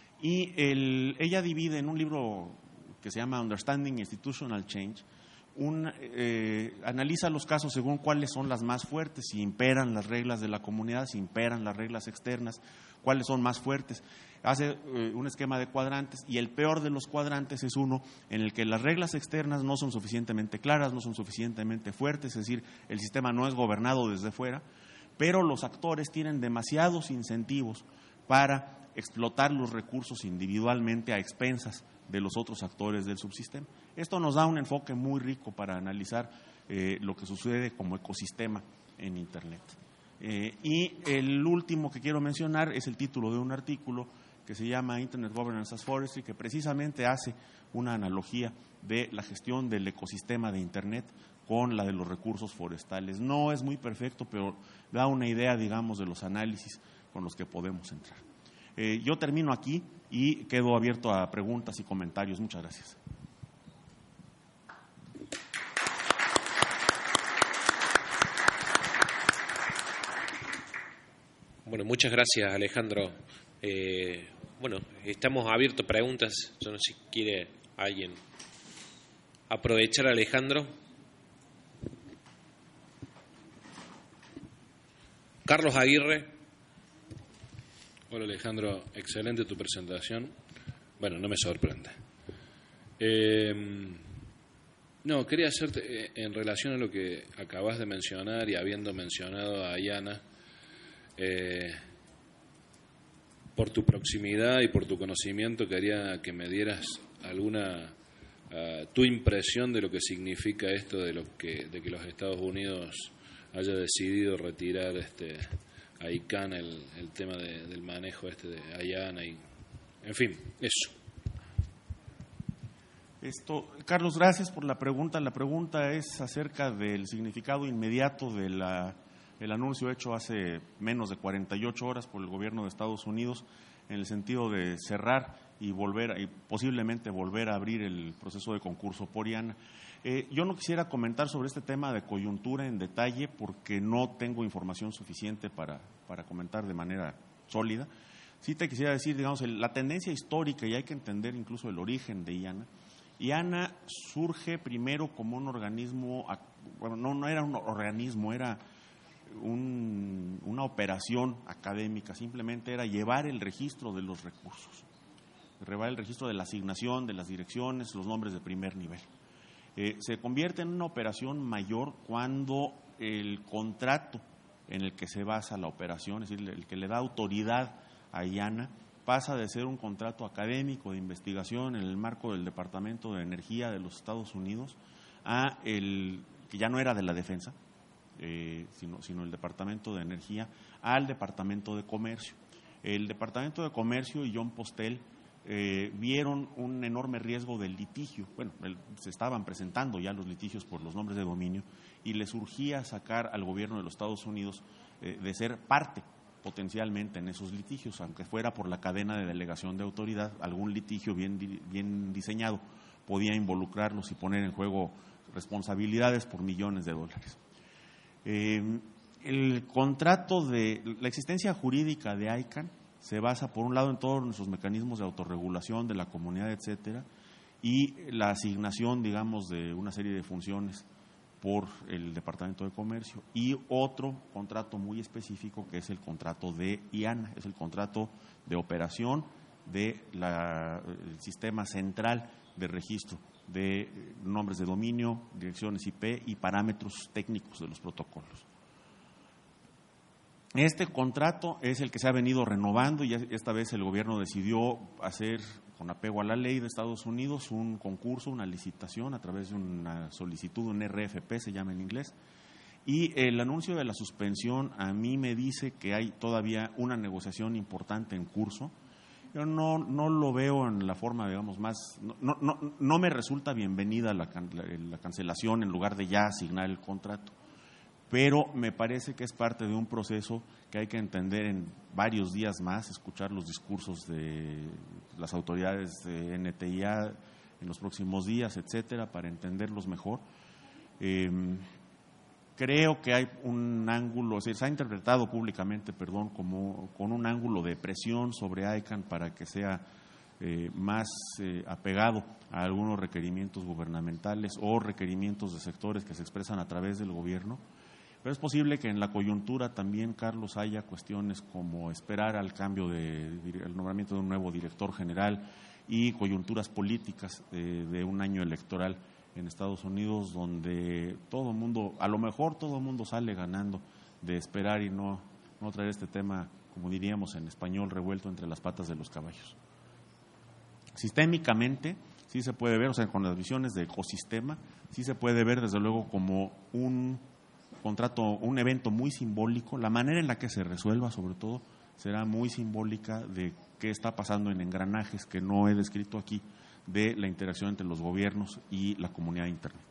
Y el, ella divide en un libro que se llama Understanding Institutional Change, un, eh, analiza los casos según cuáles son las más fuertes, si imperan las reglas de la comunidad, si imperan las reglas externas, cuáles son más fuertes. Hace eh, un esquema de cuadrantes y el peor de los cuadrantes es uno en el que las reglas externas no son suficientemente claras, no son suficientemente fuertes, es decir, el sistema no es gobernado desde fuera, pero los actores tienen demasiados incentivos para explotar los recursos individualmente a expensas de los otros actores del subsistema. Esto nos da un enfoque muy rico para analizar eh, lo que sucede como ecosistema en Internet. Eh, y el último que quiero mencionar es el título de un artículo que se llama Internet Governance as Forestry, que precisamente hace una analogía de la gestión del ecosistema de Internet con la de los recursos forestales. No es muy perfecto, pero da una idea, digamos, de los análisis con los que podemos entrar. Eh, yo termino aquí y quedo abierto a preguntas y comentarios. Muchas gracias. Bueno, muchas gracias, Alejandro. Eh, bueno, estamos abiertos a preguntas. Yo no sé si quiere alguien aprovechar a Alejandro. Carlos Aguirre. Hola Alejandro, excelente tu presentación. Bueno, no me sorprende. Eh, no, quería hacerte, eh, en relación a lo que acabas de mencionar y habiendo mencionado a Ayana, eh, por tu proximidad y por tu conocimiento, quería que me dieras alguna uh, tu impresión de lo que significa esto de lo que de que los Estados Unidos haya decidido retirar este a I C A N el, el tema de, del manejo este de Ayana y en fin, eso. Esto, Carlos, gracias por la pregunta. La pregunta es acerca del significado inmediato de la, el anuncio hecho hace menos de cuarenta y ocho horas por el gobierno de Estados Unidos en el sentido de cerrar y volver y posiblemente volver a abrir el proceso de concurso por I A N A. Eh, yo no quisiera comentar sobre este tema de coyuntura en detalle porque no tengo información suficiente para, para comentar de manera sólida. Sí te quisiera decir, digamos, el, la tendencia histórica, y hay que entender incluso el origen de I A N A. I A N A surge primero como un organismo, bueno, no, no era un organismo, era un, una operación académica, simplemente era llevar el registro de los recursos, llevar el registro de la asignación, de las direcciones, los nombres de primer nivel. Eh, se convierte en una operación mayor cuando el contrato en el que se basa la operación, es decir, el que le da autoridad a I A N A, pasa de ser un contrato académico de investigación en el marco del Departamento de Energía de los Estados Unidos a el que ya no era de la Defensa, eh, sino, sino el Departamento de Energía, al Departamento de Comercio. El Departamento de Comercio y John Postel eh, vieron un enorme riesgo del litigio. Bueno, el, se estaban presentando ya los litigios por los nombres de dominio y les urgía sacar al gobierno de los Estados Unidos eh, de ser parte potencialmente en esos litigios, aunque fuera por la cadena de delegación de autoridad. Algún litigio bien, bien diseñado podía involucrarlos y poner en juego responsabilidades por millones de dólares. Eh, el contrato de la existencia jurídica de ICANN se basa, por un lado, en todos nuestros mecanismos de autorregulación de la comunidad, etcétera, y la asignación, digamos, de una serie de funciones por el Departamento de Comercio, y otro contrato muy específico que es el contrato de IANA, es el contrato de operación del sistema central de registro de nombres de dominio, direcciones I P y parámetros técnicos de los protocolos. Este contrato es el que se ha venido renovando y esta vez el gobierno decidió hacer, con apego a la ley de Estados Unidos, un concurso, una licitación a través de una solicitud, un R F P se llama en inglés, y el anuncio de la suspensión a mí me dice que hay todavía una negociación importante en curso. Yo no, no lo veo en la forma, digamos, más, no, no, no me resulta bienvenida la, la, la cancelación en lugar de ya asignar el contrato, pero me parece que es parte de un proceso que hay que entender en varios días más, escuchar los discursos de las autoridades de N T I A en los próximos días, etcétera, para entenderlos mejor. Eh, creo que hay un ángulo, o sea, se ha interpretado públicamente, perdón, como con un ángulo de presión sobre ICANN para que sea eh, más eh, apegado a algunos requerimientos gubernamentales o requerimientos de sectores que se expresan a través del gobierno. Pero es posible que en la coyuntura también, Carlos, haya cuestiones como esperar al cambio de, el nombramiento de un nuevo director general y coyunturas políticas de, de un año electoral en Estados Unidos, donde todo el mundo, a lo mejor todo el mundo sale ganando de esperar y no, no traer este tema, como diríamos en español, revuelto entre las patas de los caballos. Sistémicamente, sí se puede ver, o sea, con las visiones de ecosistema, sí se puede ver desde luego como un contrato, un evento muy simbólico. La manera en la que se resuelva, sobre todo, será muy simbólica de qué está pasando en engranajes que no he descrito aquí, de la interacción entre los gobiernos y la comunidad de Internet.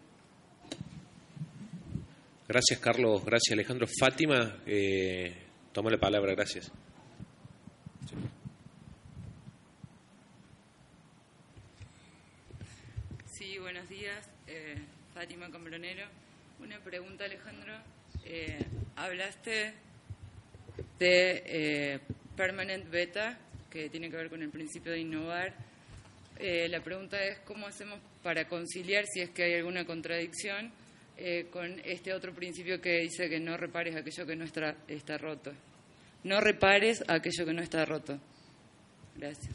Gracias, Carlos. Gracias, Alejandro. Fátima, eh, toma la palabra. Gracias. Sí, buenos días. Eh, Fátima Cambronero. Una pregunta, Alejandro. Eh, hablaste de eh, Permanent Beta, que tiene que ver con el principio de innovar. Eh, la pregunta es cómo hacemos para conciliar, si es que hay alguna contradicción, eh, con este otro principio que dice que no repares aquello que no está, está roto. No repares aquello que no está roto. Gracias.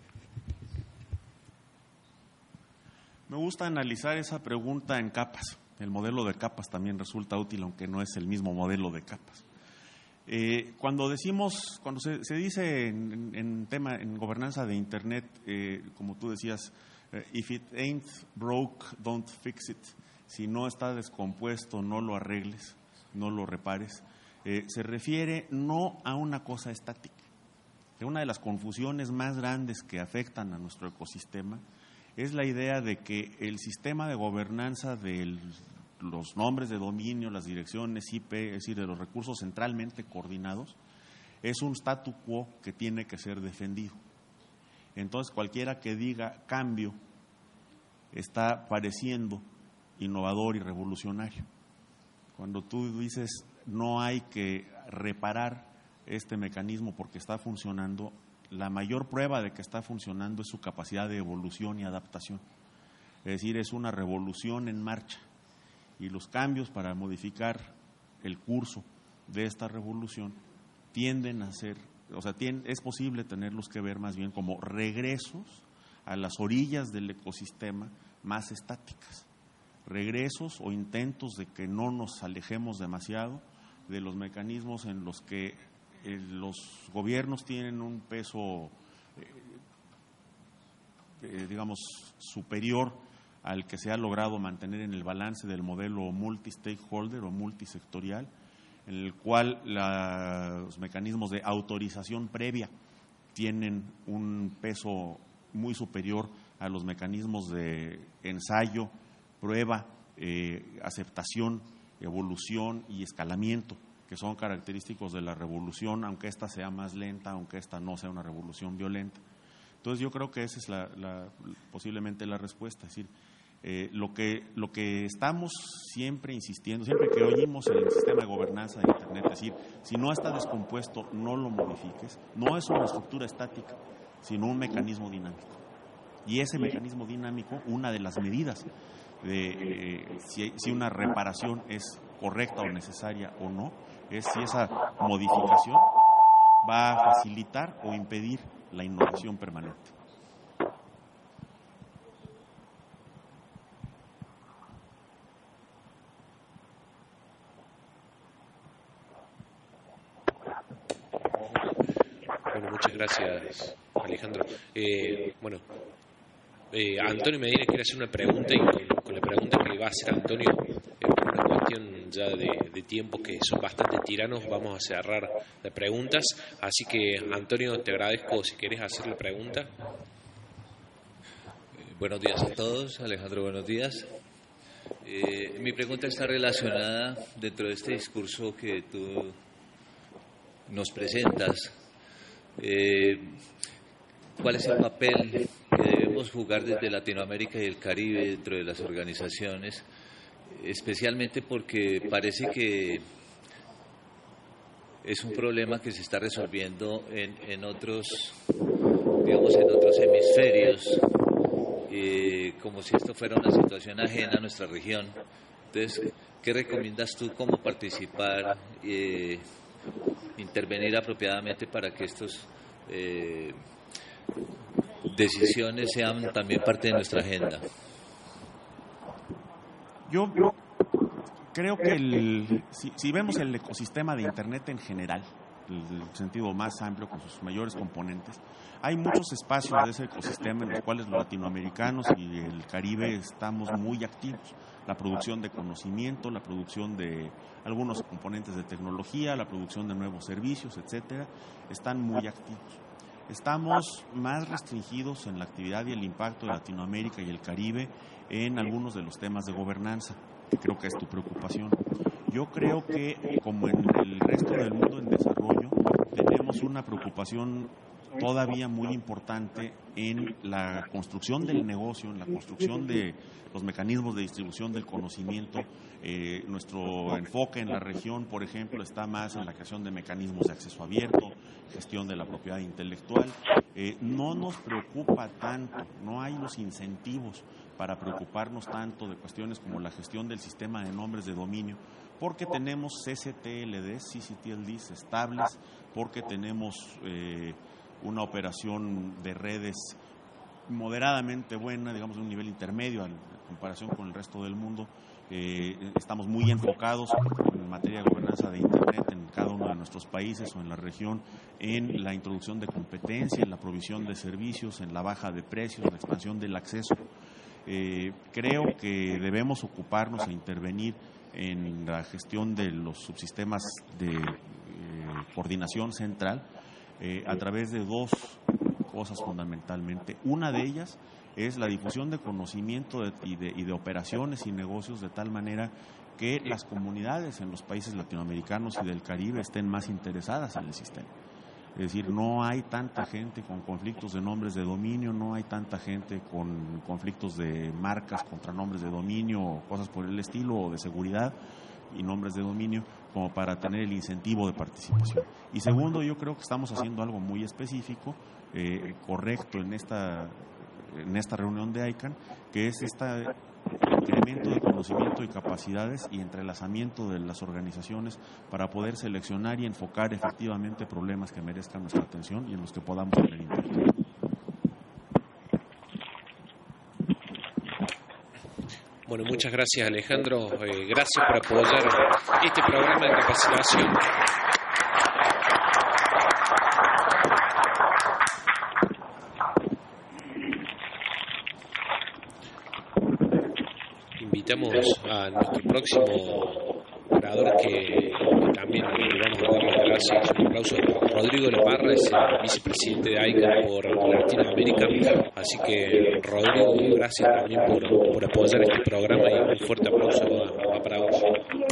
Me gusta analizar esa pregunta en capas. El modelo de capas también resulta útil, aunque no es el mismo modelo de capas. Eh, cuando decimos, cuando se, se dice en, en tema, en gobernanza de Internet, eh, como tú decías, eh, if it ain't broke, don't fix it. Si no está descompuesto, no lo arregles, no lo repares. Eh, se refiere no a una cosa estática. Una de las confusiones más grandes que afectan a nuestro ecosistema es la idea de que el sistema de gobernanza de los nombres de dominio, las direcciones I P, es decir, de los recursos centralmente coordinados, es un statu quo que tiene que ser defendido. Entonces, cualquiera que diga cambio está pareciendo innovador y revolucionario. Cuando tú dices no hay que reparar este mecanismo porque está funcionando, la mayor prueba de que está funcionando es su capacidad de evolución y adaptación. Es decir, es una revolución en marcha y los cambios para modificar el curso de esta revolución tienden a ser, o sea, tienen, es posible tenerlos que ver más bien como regresos a las orillas del ecosistema más estáticas, regresos o intentos de que no nos alejemos demasiado de los mecanismos en los que Eh, los gobiernos tienen un peso, eh, eh, digamos, superior al que se ha logrado mantener en el balance del modelo multi-stakeholder o multisectorial, en el cual la, los mecanismos de autorización previa tienen un peso muy superior a los mecanismos de ensayo, prueba, eh, aceptación, evolución y escalamiento, que son característicos de la revolución, aunque ésta sea más lenta, aunque ésta no sea una revolución violenta. Entonces yo creo que esa es la, la, posiblemente la respuesta, es decir, eh, lo, que, lo que estamos siempre insistiendo, siempre que oímos el sistema de gobernanza de Internet, es decir, si no está descompuesto, no lo modifiques, no es una estructura estática, sino un mecanismo dinámico. Y ese mecanismo dinámico, una de las medidas de eh, si, si una reparación es correcta o necesaria o no, es si esa modificación va a facilitar o impedir la innovación permanente. Bueno, muchas gracias, Alejandro. Eh, bueno, eh, Antonio Medina quiere hacer una pregunta y con, con la pregunta que le va a hacer Antonio, eh, por una cuestión ya de, de tiempos que son bastante tiranos, vamos a cerrar las preguntas. Así que, Antonio, te agradezco si quieres hacer la pregunta. Eh, buenos días a todos. Alejandro, buenos días. Eh, mi pregunta está relacionada dentro de este discurso que tú nos presentas. Eh, ¿Cuál es el papel que debemos jugar desde Latinoamérica y el Caribe dentro de las organizaciones? Especialmente porque parece que es un problema que se está resolviendo en, en otros, digamos, en otros hemisferios, eh, como si esto fuera una situación ajena a nuestra región. Entonces, ¿qué recomiendas tú cómo participar, eh, intervenir apropiadamente para que estas eh, decisiones sean también parte de nuestra agenda? Yo creo que el, si, si vemos el ecosistema de Internet en general, el sentido más amplio con sus mayores componentes, hay muchos espacios de ese ecosistema en los cuales los latinoamericanos y el Caribe estamos muy activos. La producción de conocimiento, la producción de algunos componentes de tecnología, la producción de nuevos servicios, etcétera, están muy activos. Estamos más restringidos en la actividad y el impacto de Latinoamérica y el Caribe en algunos de los temas de gobernanza, que creo que es tu preocupación. Yo creo que, como en el resto del mundo en desarrollo, tenemos una preocupación todavía muy importante en la construcción del negocio, en la construcción de los mecanismos de distribución del conocimiento. Eh, nuestro enfoque en la región, por ejemplo, está más en la creación de mecanismos de acceso abierto, gestión de la propiedad intelectual. Eh, no nos preocupa tanto, no hay los incentivos para preocuparnos tanto de cuestiones como la gestión del sistema de nombres de dominio, porque tenemos C C T L Ds, C C T L Ds estables, porque tenemos eh, una operación de redes moderadamente buena, digamos de un nivel intermedio en comparación con el resto del mundo. Eh, estamos muy enfocados en materia de gobernanza de Internet en cada uno de nuestros países o en la región, en la introducción de competencia, en la provisión de servicios, en la baja de precios, en la expansión del acceso. Eh, creo que debemos ocuparnos e intervenir en la gestión de los subsistemas de eh, coordinación central eh, a través de dos cosas fundamentalmente. Una de ellas es la difusión de conocimiento de, y, de, y de operaciones y negocios de tal manera que las comunidades en los países latinoamericanos y del Caribe estén más interesadas en el sistema. Es decir, no hay tanta gente con conflictos de nombres de dominio, no hay tanta gente con conflictos de marcas contra nombres de dominio o cosas por el estilo, o de seguridad y nombres de dominio, como para tener el incentivo de participación. Y segundo, yo creo que estamos haciendo algo muy específico, eh, correcto en esta, en esta reunión de I C A N, que es este incremento de conocimiento y capacidades y entrelazamiento de las organizaciones para poder seleccionar y enfocar efectivamente problemas que merezcan nuestra atención y en los que podamos tener impacto. Bueno, muchas gracias, Alejandro. Eh, gracias por apoyar este programa de capacitación. Invitamos a nuestro próximo colaborador que también le vamos a dar las gracias, un aplauso. Rodrigo Leparra es el vicepresidente de A I C A por Latinoamérica, así que Rodrigo, gracias también por, por apoyar este programa y un fuerte aplauso va, va para vos.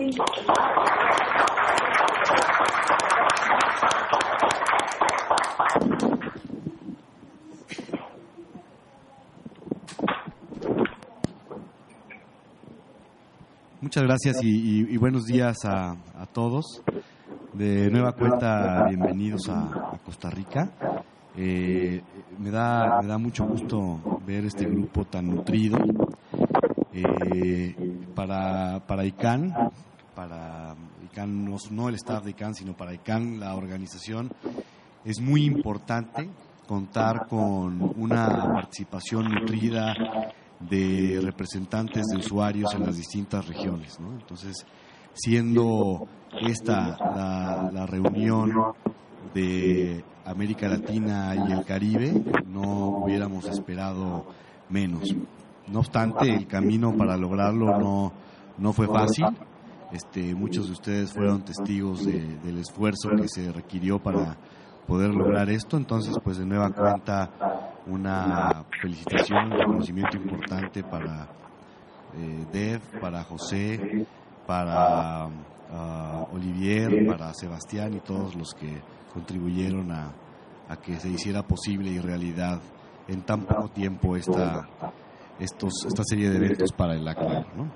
Muchas gracias y, y, y buenos días a, a todos. De nueva cuenta, bienvenidos a, a Costa Rica. Eh, me da, me da mucho gusto ver este grupo tan nutrido. Eh, para, para I C A N, para I C A N, no, no el staff de I C A N, sino para I C A N, la organización, es muy importante contar con una participación nutrida de representantes de usuarios en las distintas regiones, ¿no? Entonces, siendo esta la, la reunión de América Latina y el Caribe, no hubiéramos esperado menos. No obstante, el camino para lograrlo no, no fue fácil. Este, muchos de ustedes fueron testigos de, del esfuerzo que se requirió para poder lograr esto. Entonces, pues de nueva cuenta, una felicitación, un reconocimiento importante para eh, Dev, para José, para uh, Olivier, para Sebastián y todos los que contribuyeron a, a que se hiciera posible y realidad en tan poco tiempo esta, estos, esta serie de eventos para el ACRAL, ¿no?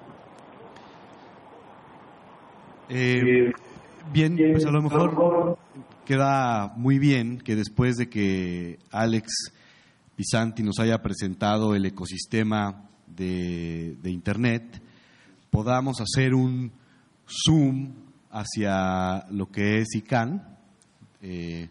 Eh, bien, pues a lo mejor queda muy bien que después de que Alex Pisanti nos haya presentado el ecosistema de, de Internet, podamos hacer un zoom hacia lo que es I C A N. Eh,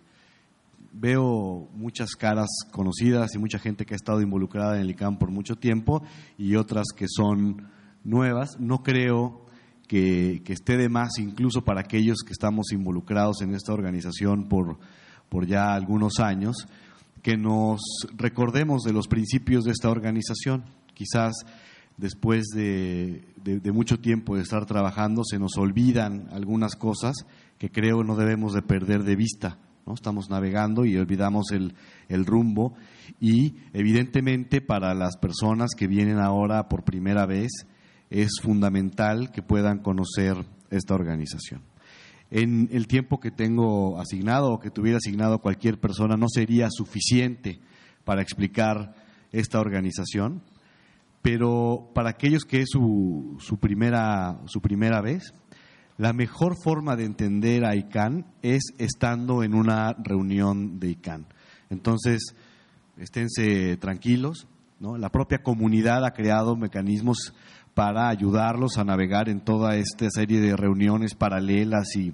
veo muchas caras conocidas y mucha gente que ha estado involucrada en el I C A N por mucho tiempo y otras que son nuevas. No creo que, que esté de más, incluso para aquellos que estamos involucrados en esta organización por, por ya algunos años, que nos recordemos de los principios de esta organización. Quizás después de, de, de mucho tiempo de estar trabajando se nos olvidan algunas cosas que creo no debemos de perder de vista, ¿no? Estamos navegando y olvidamos el, el rumbo y evidentemente para las personas que vienen ahora por primera vez es fundamental que puedan conocer esta organización. En el tiempo que tengo asignado o que tuviera asignado cualquier persona no sería suficiente para explicar esta organización, pero para aquellos que es su, su, primera, su primera vez, la mejor forma de entender a I C A N es estando en una reunión de I C A N. Entonces, esténse tranquilos, ¿no? La propia comunidad ha creado mecanismos para ayudarlos a navegar en toda esta serie de reuniones paralelas y,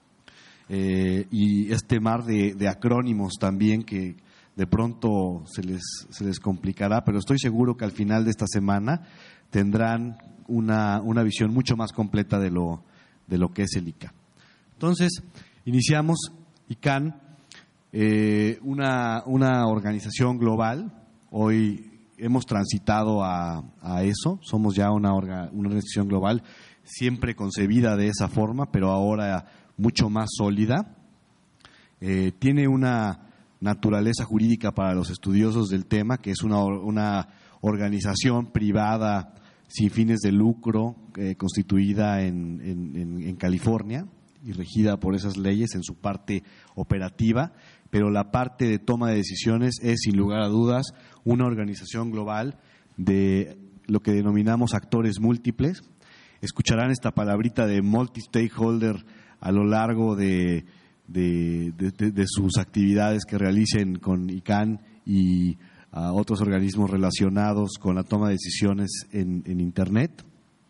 eh, y este mar de, de acrónimos también que de pronto se les, se les complicará, pero estoy seguro que al final de esta semana tendrán una, una visión mucho más completa de lo, de lo que es el I C A N. Entonces, iniciamos I C A N, eh, una, una organización global. Hoy hemos transitado a, a eso, somos ya una, orga, una organización global, siempre concebida de esa forma, pero ahora mucho más sólida. Eh, tiene una naturaleza jurídica para los estudiosos del tema, que es una, una organización privada sin fines de lucro, eh, constituida en, en, en California y regida por esas leyes en su parte operativa, pero la parte de toma de decisiones es, sin lugar a dudas, una organización global de lo que denominamos actores múltiples. Escucharán esta palabrita de multi-stakeholder a lo largo de, de, de, de, de sus actividades que realicen con I C A N y a otros organismos relacionados con la toma de decisiones en, en Internet,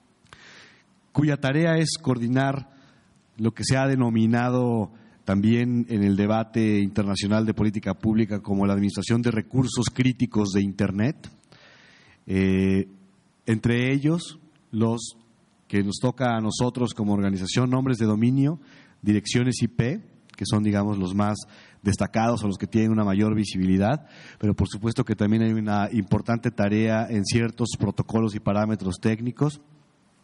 cuya tarea es coordinar lo que se ha denominado también en el debate internacional de política pública como la administración de recursos críticos de Internet, eh, entre ellos los que nos toca a nosotros como organización, nombres de dominio, direcciones I P, que son, digamos, los más destacados o los que tienen una mayor visibilidad, pero por supuesto que también hay una importante tarea en ciertos protocolos y parámetros técnicos.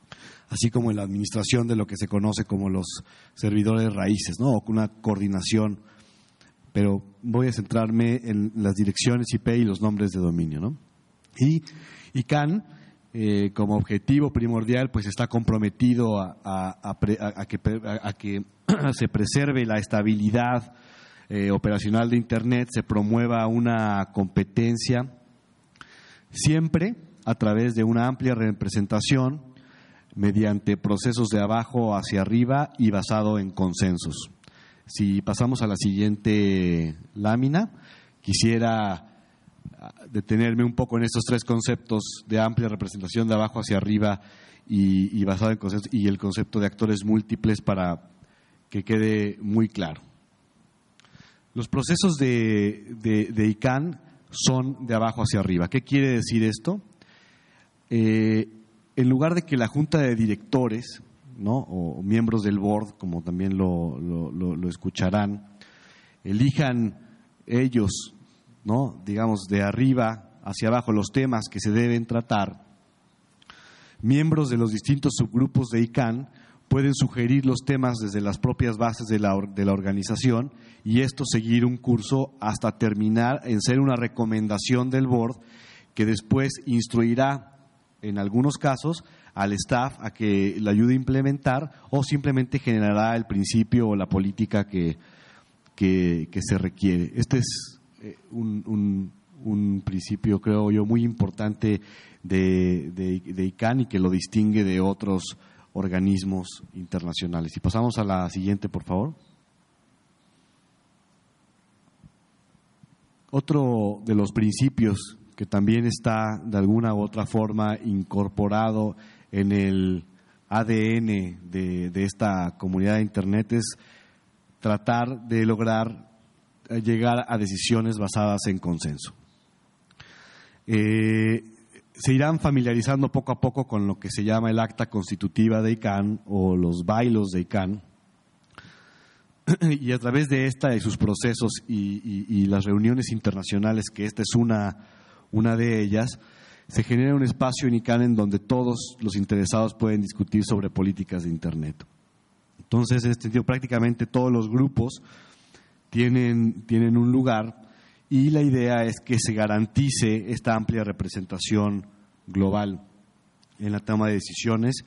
así como en la administración de lo que se conoce como los servidores raíces, ¿no? O una coordinación, pero voy a centrarme en las direcciones I P y los nombres de dominio, ¿no? Y I C A N, eh, como objetivo primordial, pues está comprometido a, a, a, pre, a, a que, a, a que se preserve la estabilidad eh, operacional de Internet, se promueva una competencia, siempre a través de una amplia representación mediante procesos de abajo hacia arriba y basado en consensos. Si pasamos a la siguiente lámina, quisiera detenerme un poco en estos tres conceptos de amplia representación de abajo hacia arriba y, y basado en consensos, y el concepto de actores múltiples para que quede muy claro. Los procesos de, de, de I C A N son de abajo hacia arriba. ¿Qué quiere decir esto? Eh, en lugar de que la junta de directores, ¿no?, o miembros del board, como también lo, lo, lo, lo escucharán, elijan ellos, ¿no?, digamos, de arriba hacia abajo los temas que se deben tratar, miembros de los distintos subgrupos de I C A N pueden sugerir los temas desde las propias bases de la, de la organización y esto seguir un curso hasta terminar en ser una recomendación del board que después instruirá en algunos casos al staff a que le ayude a implementar o simplemente generará el principio o la política que, que, que se requiere. Este es un, un, un principio, creo yo, muy importante de, de, de I C A N y que lo distingue de otros organismos internacionales. Si pasamos a la siguiente, por favor. Otro de los principios que también está de alguna u otra forma incorporado en el A D N de, de esta comunidad de Internet es tratar de lograr llegar a decisiones basadas en consenso. Eh, se irán familiarizando poco a poco con lo que se llama el acta constitutiva de I C A N o los bylaws de I C A N, y a través de esta y sus procesos y, y, y las reuniones internacionales, que esta es una, una de ellas, se genera un espacio en I C A N en donde todos los interesados pueden discutir sobre políticas de Internet. Entonces, en este sentido, prácticamente todos los grupos tienen, tienen un lugar y la idea es que se garantice esta amplia representación global en la toma de decisiones.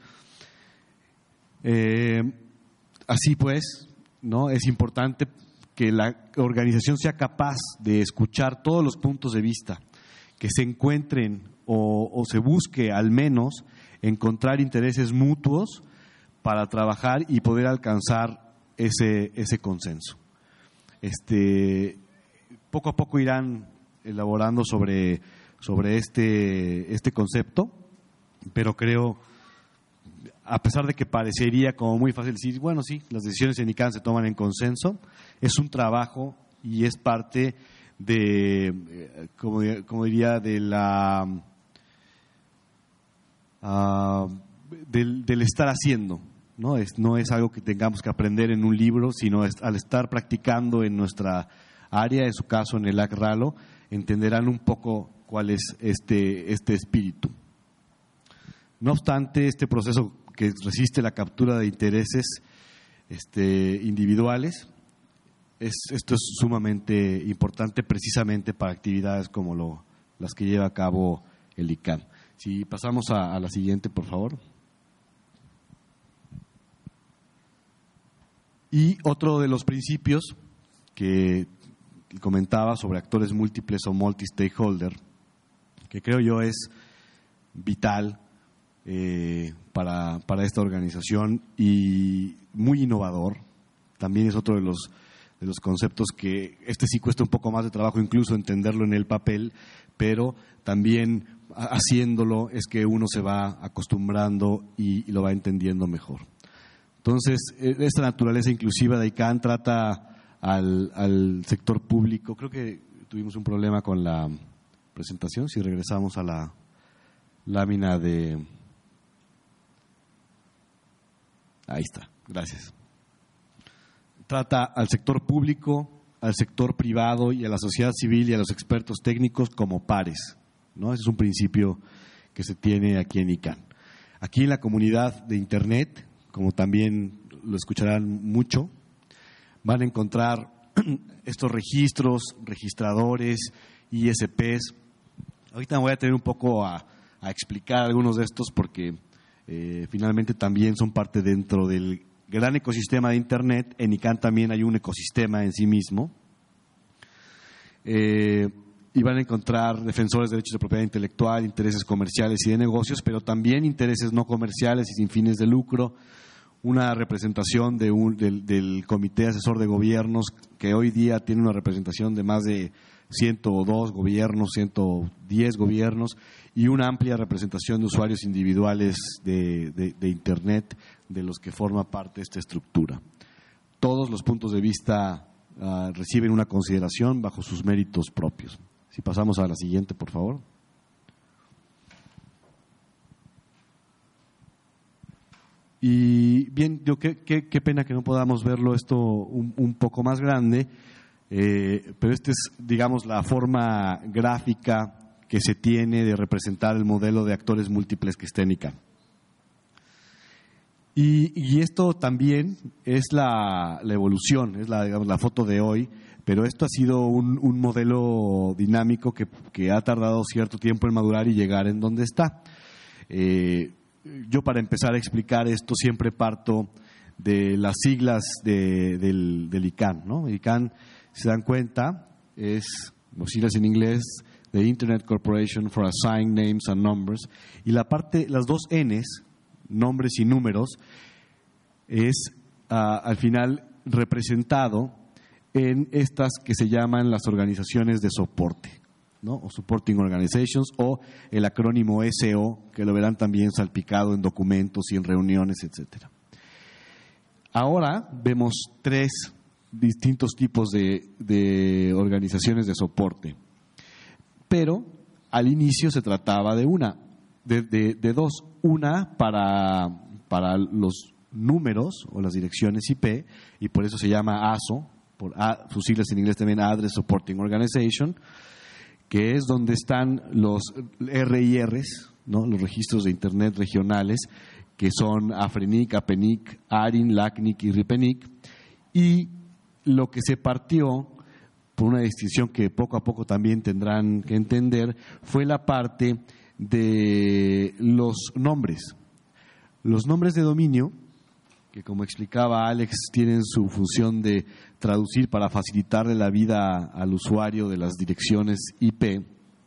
Eh, así pues, ¿no?, es importante que la organización sea capaz de escuchar todos los puntos de vista, que se encuentren o, o se busque al menos encontrar intereses mutuos para trabajar y poder alcanzar ese, ese consenso. Este, poco a poco irán elaborando sobre, sobre este, este concepto, pero creo, a pesar de que parecería como muy fácil decir, bueno, sí, las decisiones en I C A N se toman en consenso, es un trabajo y es parte de, como, como diría, de la uh, del, del estar haciendo, ¿no? Es, no es algo que tengamos que aprender en un libro, sino es, al estar practicando en nuestra área, en su caso en el A C R A L O, entenderán un poco cuál es este, este espíritu. No obstante, este proceso que resiste la captura de intereses este, individuales, es, esto es sumamente importante precisamente para actividades como lo, las que lleva a cabo el I C A N. Si pasamos a, a la siguiente, por favor. Y otro de los principios que comentaba sobre actores múltiples o multi-stakeholder, que creo yo es vital eh, para, para esta organización y muy innovador. También es otro de los, de los conceptos que este sí cuesta un poco más de trabajo incluso entenderlo en el papel, pero también haciéndolo es que uno se va acostumbrando y, y lo va entendiendo mejor. Entonces, esta naturaleza inclusiva de I C A N trata al, al sector público. Creo que tuvimos un problema con la presentación. Si regresamos a la lámina de... Ahí está, gracias. Trata al sector público, al sector privado y a la sociedad civil y a los expertos técnicos como pares, ¿no? Ese es un principio que se tiene aquí en I C A N. Aquí en la comunidad de Internet, como también lo escucharán mucho, van a encontrar estos registros, registradores, I S Ps. Ahorita me voy a tener un poco a, a explicar algunos de estos porque eh, finalmente también son parte dentro del gran ecosistema de Internet. En I C A N también hay un ecosistema en sí mismo. Eh, y van a encontrar defensores de derechos de propiedad intelectual, intereses comerciales y de negocios, pero también intereses no comerciales y sin fines de lucro, una representación de un, del, del Comité Asesor de Gobiernos, que hoy día tiene una representación de más de ciento dos gobiernos, ciento diez gobiernos, y una amplia representación de usuarios individuales de, de, de Internet, de los que forma parte esta estructura. Todos los puntos de vista uh, reciben una consideración bajo sus méritos propios. Si pasamos a la siguiente, por favor. Y bien, yo qué, qué, qué pena que no podamos verlo esto un, un poco más grande, eh, pero esta es, digamos, la forma gráfica que se tiene de representar el modelo de actores múltiples que está en I C A N. Y, y esto también es la, la evolución, es la, digamos, la foto de hoy, pero esto ha sido un, un modelo dinámico que, que ha tardado cierto tiempo en madurar y llegar en donde está. Eh, yo para empezar a explicar esto siempre parto de las siglas de, del, del I C A N, ¿no? I C A N, si se dan cuenta, es, las siglas en inglés, The Internet Corporation for Assigned Names and Numbers, y la parte, las dos N's, nombres y números, es uh, al final representado en estas que se llaman las organizaciones de soporte, ¿no? O Supporting Organizations, o el acrónimo S O, que lo verán también salpicado en documentos y en reuniones, etcétera. Ahora vemos tres distintos tipos de, de organizaciones de soporte, pero al inicio se trataba de una, de, de, de dos, una para, para los números o las direcciones I P, y por eso se llama A S O, por A, sus siglas en inglés también Address Supporting Organization, que es donde están los R I Rs, ¿no? Los registros de Internet regionales, que son AFRENIC, APENIC, ARIN, LACNIC y RIPENIC, y lo que se partió por una distinción que poco a poco también tendrán que entender fue la parte de los nombres. Los nombres de dominio, que como explicaba Alex, tienen su función de traducir para facilitarle la vida al usuario de las direcciones I P,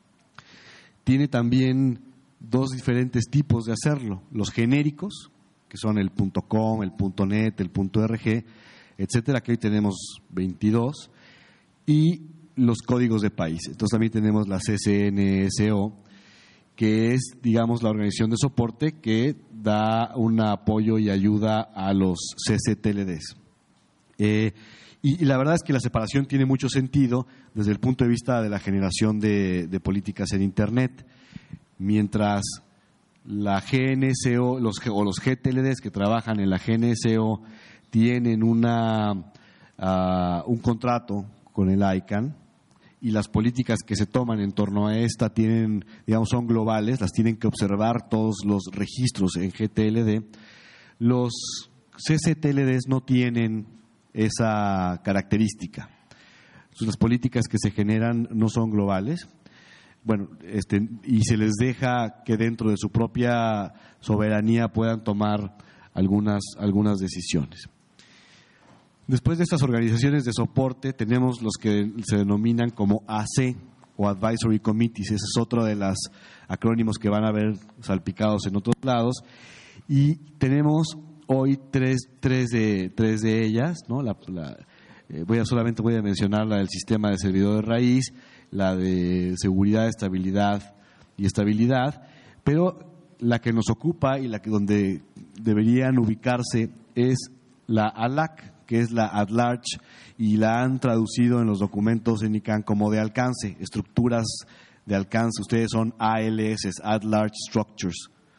tiene también dos diferentes tipos de hacerlo. Los genéricos, que son el .com, el .net, el .rg, etcétera, que hoy tenemos veintidós, y los códigos de país. Entonces también tenemos la C C N S O, que es, digamos, la organización de soporte que da un apoyo y ayuda a los C C T L Ds. Eh, y, y la verdad es que la separación tiene mucho sentido desde el punto de vista de la generación de, de políticas en Internet. Mientras la G N S O los, o los G T L Ds que trabajan en la G N S O tienen una, uh, un contrato con el I C A N, y las políticas que se toman en torno a esta tienen, digamos, son globales, las tienen que observar todos los registros en G T L D. Los C C T L Ds no tienen esa característica. Entonces, las políticas que se generan no son globales. Bueno, este, y se les deja que dentro de su propia soberanía puedan tomar algunas, algunas decisiones. Después de estas organizaciones de soporte tenemos los que se denominan como A C o Advisory Committees. Ese es otro de los acrónimos que van a ver salpicados en otros lados. Y tenemos hoy tres, tres, de, tres de ellas, ¿no? La, la, eh, voy a, solamente voy a mencionar la del sistema de servidor de raíz, la de seguridad, estabilidad y estabilidad, pero la que nos ocupa y la que donde deberían ubicarse es la A L A C, que es la At Large, y la han traducido en los documentos en I C A N como de alcance, estructuras de alcance. Ustedes son A L S, At Large Structures,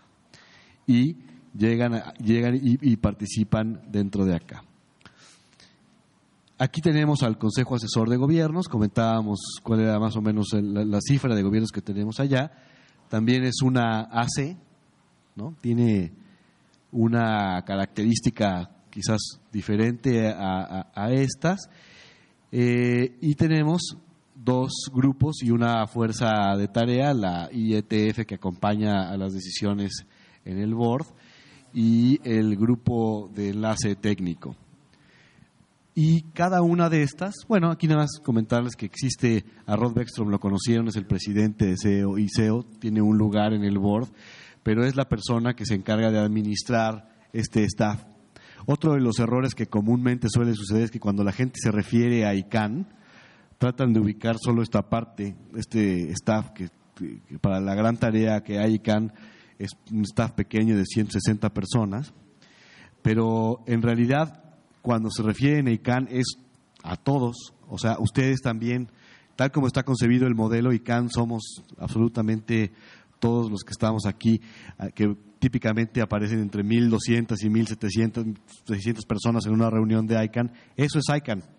y llegan, llegan y, y participan dentro de acá. Aquí tenemos al Consejo Asesor de Gobiernos, comentábamos cuál era más o menos la, la cifra de gobiernos que tenemos allá. También es una A C, ¿no? Tiene una característica quizás diferente a, a, a estas, eh, y tenemos dos grupos y una fuerza de tarea, la I E T F, que acompaña a las decisiones en el board, y el grupo de enlace técnico. Y cada una de estas, bueno, aquí nada más comentarles que existe, a Rod Beckstrom lo conocieron, es el presidente de S E O y S E O, tiene un lugar en el board, pero es la persona que se encarga de administrar este staff. Otro de los errores que comúnmente suele suceder es que cuando la gente se refiere a I C A N, tratan de ubicar solo esta parte, este staff, que, que para la gran tarea que hay I C A N es un staff pequeño de ciento sesenta personas, pero en realidad cuando se refieren a I C A N es a todos, o sea, ustedes también, tal como está concebido el modelo I C A N, somos absolutamente todos los que estamos aquí, que típicamente aparecen entre mil doscientas y mil setecientas, seiscientas personas en una reunión de I C A N, eso es I C A N.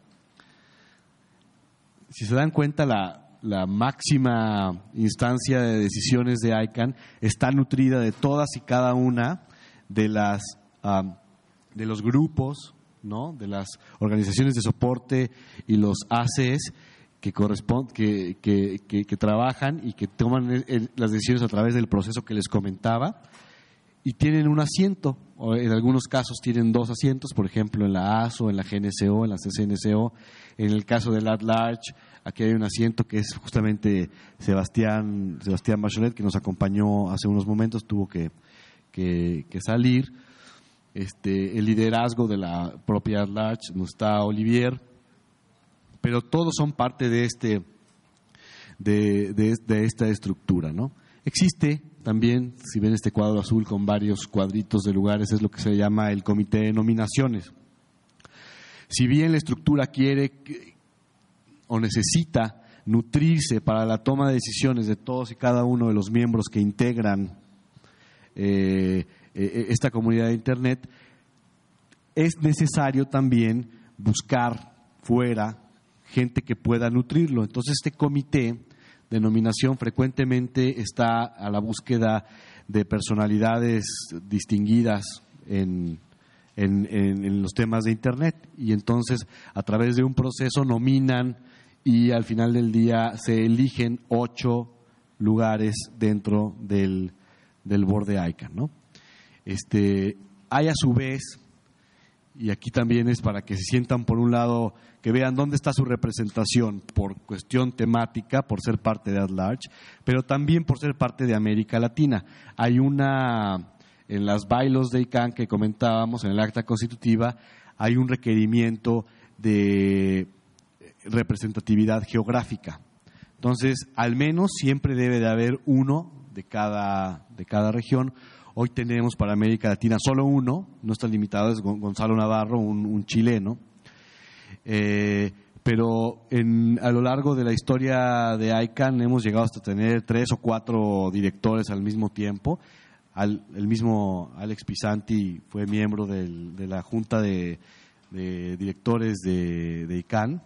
Si se dan cuenta, la, la máxima instancia de decisiones de I C A N está nutrida de todas y cada una de las um, de los grupos, ¿no?, de las organizaciones de soporte y los A C Es que, correspond, que, que, que, que trabajan y que toman el, el, las decisiones a través del proceso que les comentaba, y tienen un asiento, o en algunos casos tienen dos asientos, por ejemplo en la A S O, en la G N C O, en la C C N C O. En el caso del At Large, aquí hay un asiento que es justamente Sebastián Sebastián Bachelet, que nos acompañó hace unos momentos, tuvo que, que, que salir. Este, el liderazgo de la propia At Large no está Olivier, pero todos son parte de este de, de, de esta estructura, ¿no? Existe también, si ven este cuadro azul con varios cuadritos de lugares, es lo que se llama el comité de nominaciones. Si bien la estructura quiere o necesita nutrirse para la toma de decisiones de todos y cada uno de los miembros que integran eh, esta comunidad de Internet, es necesario también buscar fuera gente que pueda nutrirlo. Entonces, este comité de nominación frecuentemente está a la búsqueda de personalidades distinguidas en, en, en, en los temas de Internet, y entonces a través de un proceso nominan y al final del día se eligen ocho lugares dentro del, del board de I C A N, ¿no? Este, hay a su vez, y aquí también es para que se sientan por un lado, que vean dónde está su representación por cuestión temática, por ser parte de At Large, pero también por ser parte de América Latina. Hay una, en las bylaws de I C A N que comentábamos, en el acta constitutiva, hay un requerimiento de representatividad geográfica. Entonces, al menos siempre debe de haber uno de cada, de cada región. Hoy tenemos para América Latina solo uno, no está limitado, es Gonzalo Navarro, un, un chileno. Eh, pero en, a lo largo de la historia de I C A N hemos llegado hasta tener tres o cuatro directores al mismo tiempo. Al, el mismo Alex Pisanti fue miembro del, de la junta de, de directores de, de I C A N,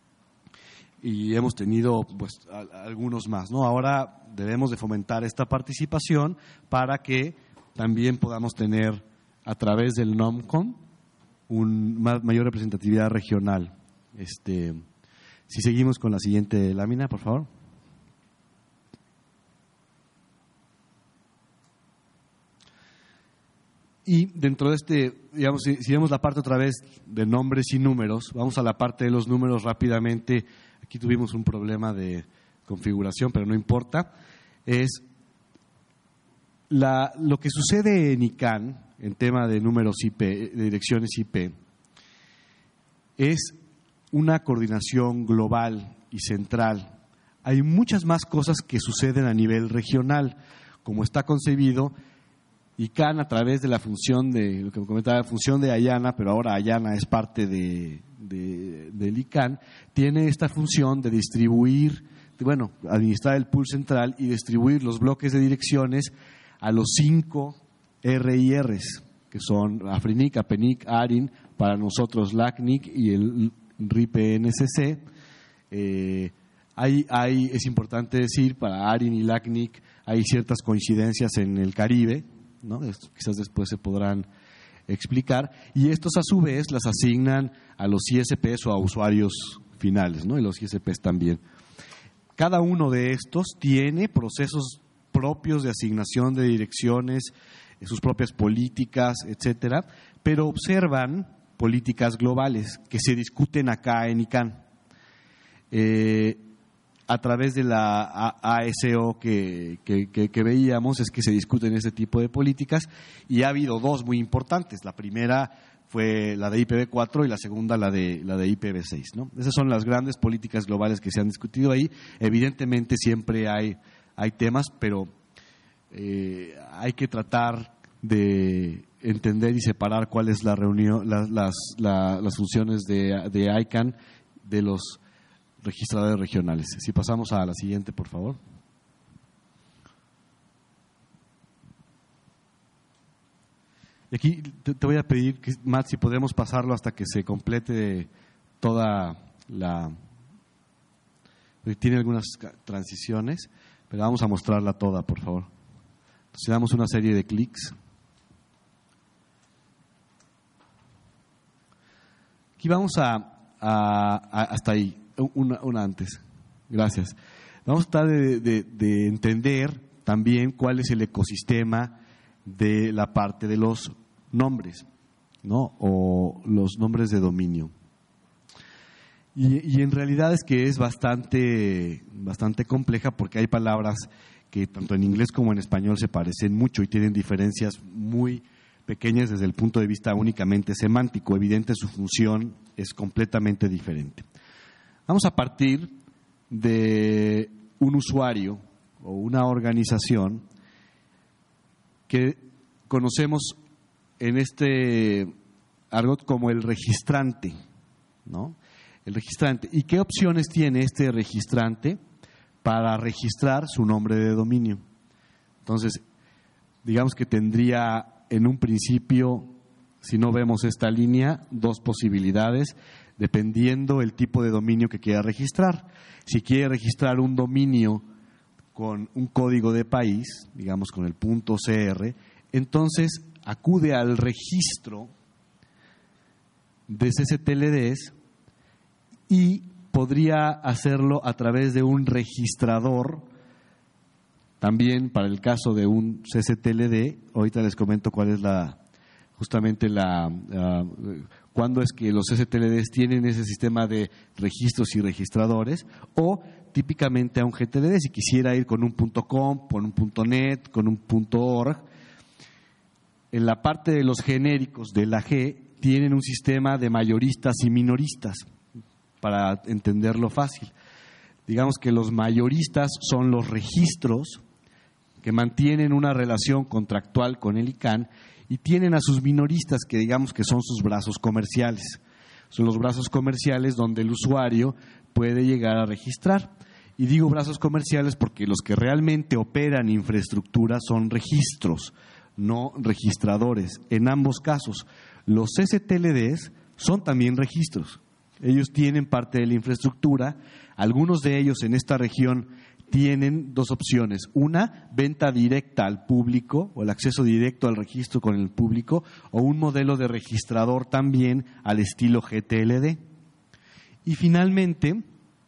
y hemos tenido pues a, a algunos más, ¿no? Ahora debemos de fomentar esta participación para que también podamos tener a través del NOMCON una mayor representatividad regional. Este, si seguimos con la siguiente lámina, por favor. Y dentro de este, digamos, si, si vemos la parte otra vez de nombres y números, vamos a la parte de los números rápidamente. Aquí tuvimos un problema de configuración, pero no importa. Es la, lo que sucede en I C A N, en tema de números I P, de direcciones I P, es una coordinación global y central. Hay muchas más cosas que suceden a nivel regional, como está concebido I C A N a través de la función de, lo que me comentaba, la función de AYANA, pero ahora AYANA es parte de, de, del I C A N, tiene esta función de distribuir, de, bueno, administrar el pool central y distribuir los bloques de direcciones a los cinco R I Rs, que son AFRINIC, APENIC, ARIN, para nosotros LACNIC y el R I P N C C. Eh, hay, hay, es importante decir, para ARIN y LACNIC hay ciertas coincidencias en el Caribe, ¿no? Esto quizás después se podrán explicar, y estos a su vez las asignan a los I S Ps o a usuarios finales, ¿no? Y los I S Ps también. Cada uno de estos tiene procesos propios de asignación de direcciones, sus propias políticas, etcétera, pero observan políticas globales que se discuten acá en I C A N. Eh, a través de la A S O que, que, que, que veíamos es que se discuten este tipo de políticas, y ha habido dos muy importantes. La primera fue la de I P v cuatro y la segunda la de la de I P v seis, ¿no? Esas son las grandes políticas globales que se han discutido ahí. Evidentemente siempre hay, hay temas, pero eh, hay que tratar de entender y separar cuál es la reunión, la, las, la, las funciones de, de I C A N de los registradores regionales. Si pasamos a la siguiente, por favor. Y aquí te, te voy a pedir, que, Matt, si podemos pasarlo hasta que se complete toda la... Tiene algunas transiciones, pero vamos a mostrarla toda, por favor. Entonces damos una serie de clics. Aquí vamos a, a, a hasta ahí. Una, una antes, gracias. Vamos a tratar de, de, de entender también cuál es el ecosistema de la parte de los nombres, ¿no? O los nombres de dominio. Y, y en realidad es que es bastante, bastante compleja, porque hay palabras que tanto en inglés como en español se parecen mucho y tienen diferencias muy pequeñas desde el punto de vista únicamente semántico. Evidente, su función es completamente diferente. Vamos a partir de un usuario o una organización que conocemos en este argot como el registrante, ¿no? El registrante. ¿Y qué opciones tiene este registrante para registrar su nombre de dominio? Entonces, digamos que tendría en un principio, si no vemos esta línea, dos posibilidades, dependiendo el tipo de dominio que quiera registrar. Si quiere registrar un dominio con un código de país, digamos con el .cr, entonces acude al registro de C C T L Ds y podría hacerlo a través de un registrador. También para el caso de un C C T L D, ahorita les comento cuál es la justamente la uh, cuándo es que los C C T L Ds tienen ese sistema de registros y registradores, o típicamente a un G T L D, si quisiera ir con un .com, con un .net, con un .org. En la parte de los genéricos de la G tienen un sistema de mayoristas y minoristas, para entenderlo fácil. Digamos que los mayoristas son los registros que mantienen una relación contractual con el I C A N, y tienen a sus minoristas, que digamos que son sus brazos comerciales. Son los brazos comerciales donde el usuario puede llegar a registrar. Y digo brazos comerciales porque los que realmente operan infraestructura son registros, no registradores. En ambos casos, los C C T L Ds son también registros. Ellos tienen parte de la infraestructura. Algunos de ellos en esta región tienen dos opciones. Una, venta directa al público, o el acceso directo al registro con el público, o un modelo de registrador también al estilo G T L D. Y finalmente,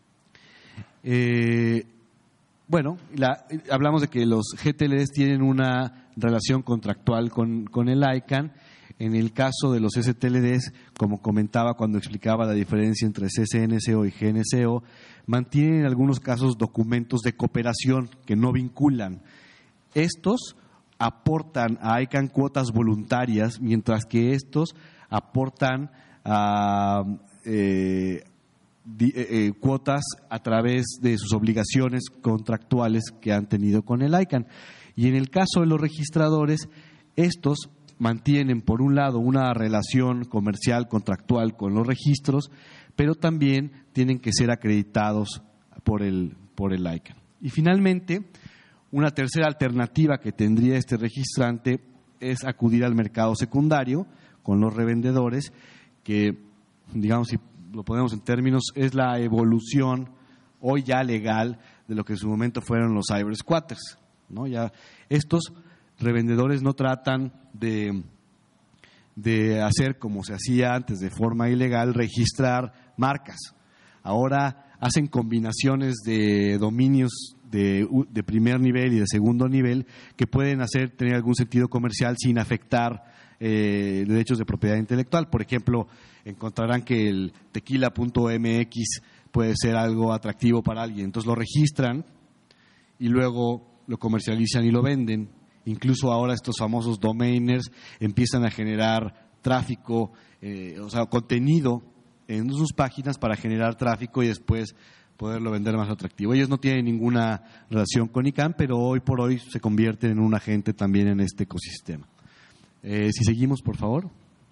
eh, bueno, la, hablamos de que los G T L Ds tienen una relación contractual con, con el I C A N. En el caso de los S T L Ds, como comentaba cuando explicaba la diferencia entre C C N C O y G N C O, mantienen en algunos casos documentos de cooperación que no vinculan. Estos aportan a I C A N cuotas voluntarias, mientras que estos aportan a eh, di, eh, eh, cuotas a través de sus obligaciones contractuales que han tenido con el I C A N. Y en el caso de los registradores, estos mantienen por un lado una relación comercial contractual con los registros, pero también tienen que ser acreditados por el, por el I C A N. Y finalmente, una tercera alternativa que tendría este registrante es acudir al mercado secundario con los revendedores, que, digamos, si lo ponemos en términos, es la evolución hoy ya legal de lo que en su momento fueron los cybersquatters, ¿no? Ya estos revendedores no tratan de, de hacer como se hacía antes de forma ilegal, registrar marcas. Ahora hacen combinaciones de dominios de, de primer nivel y de segundo nivel que pueden hacer tener algún sentido comercial sin afectar eh, derechos de propiedad intelectual. Por ejemplo, encontrarán que el tequila punto m x puede ser algo atractivo para alguien. Entonces lo registran y luego lo comercializan y lo venden. Incluso ahora estos famosos domainers empiezan a generar tráfico, eh, o sea, contenido en sus páginas para generar tráfico y después poderlo vender más atractivo. Ellos no tienen ninguna relación con I C A N, pero hoy por hoy se convierten en un agente también en este ecosistema. Eh, si seguimos, por favor.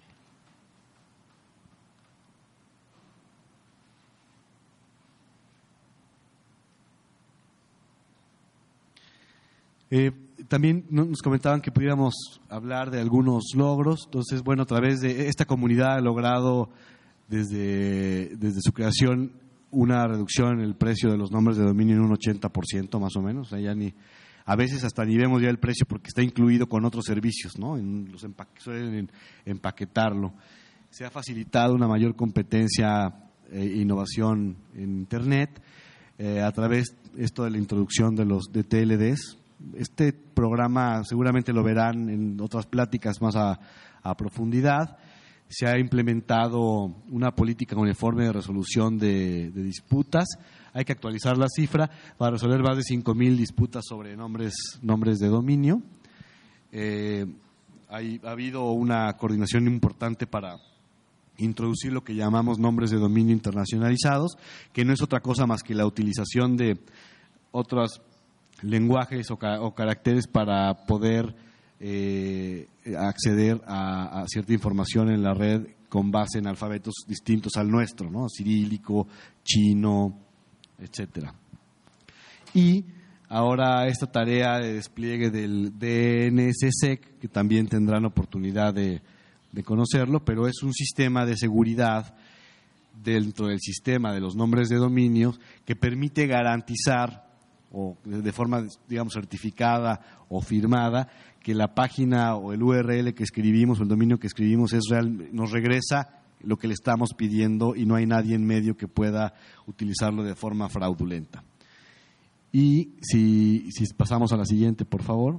Eh, también nos comentaban que pudiéramos hablar de algunos logros. Entonces, bueno, a través de esta comunidad ha logrado desde, desde su creación una reducción en el precio de los nombres de dominio en un ochenta por ciento más o menos. O sea, ya ni, a veces hasta ni vemos ya el precio porque está incluido con otros servicios, ¿no? En los empaque, suelen empaquetarlo. Se ha facilitado una mayor competencia e innovación en Internet eh, a través esto de la introducción de los de T L Ds. Este programa seguramente lo verán en otras pláticas más a, a profundidad. Se ha implementado una política uniforme de resolución de, de disputas. Hay que actualizar la cifra para resolver más de cinco mil disputas sobre nombres, nombres de dominio. Eh, hay, ha habido una coordinación importante para introducir lo que llamamos nombres de dominio internacionalizados, que no es otra cosa más que la utilización de otros lenguajes o, ca o caracteres para poder eh, acceder a, a cierta información en la red con base en alfabetos distintos al nuestro, ¿no? Cirílico, chino, etcétera. Y ahora esta tarea de despliegue del D N S S E C, que también tendrán oportunidad de, de conocerlo, pero es un sistema de seguridad dentro del sistema de los nombres de dominio que permite garantizar o de forma, digamos, certificada o firmada, que la página o el U R L que escribimos o el dominio que escribimos es real, nos regresa lo que le estamos pidiendo y no hay nadie en medio que pueda utilizarlo de forma fraudulenta. Y si, si pasamos a la siguiente, por favor.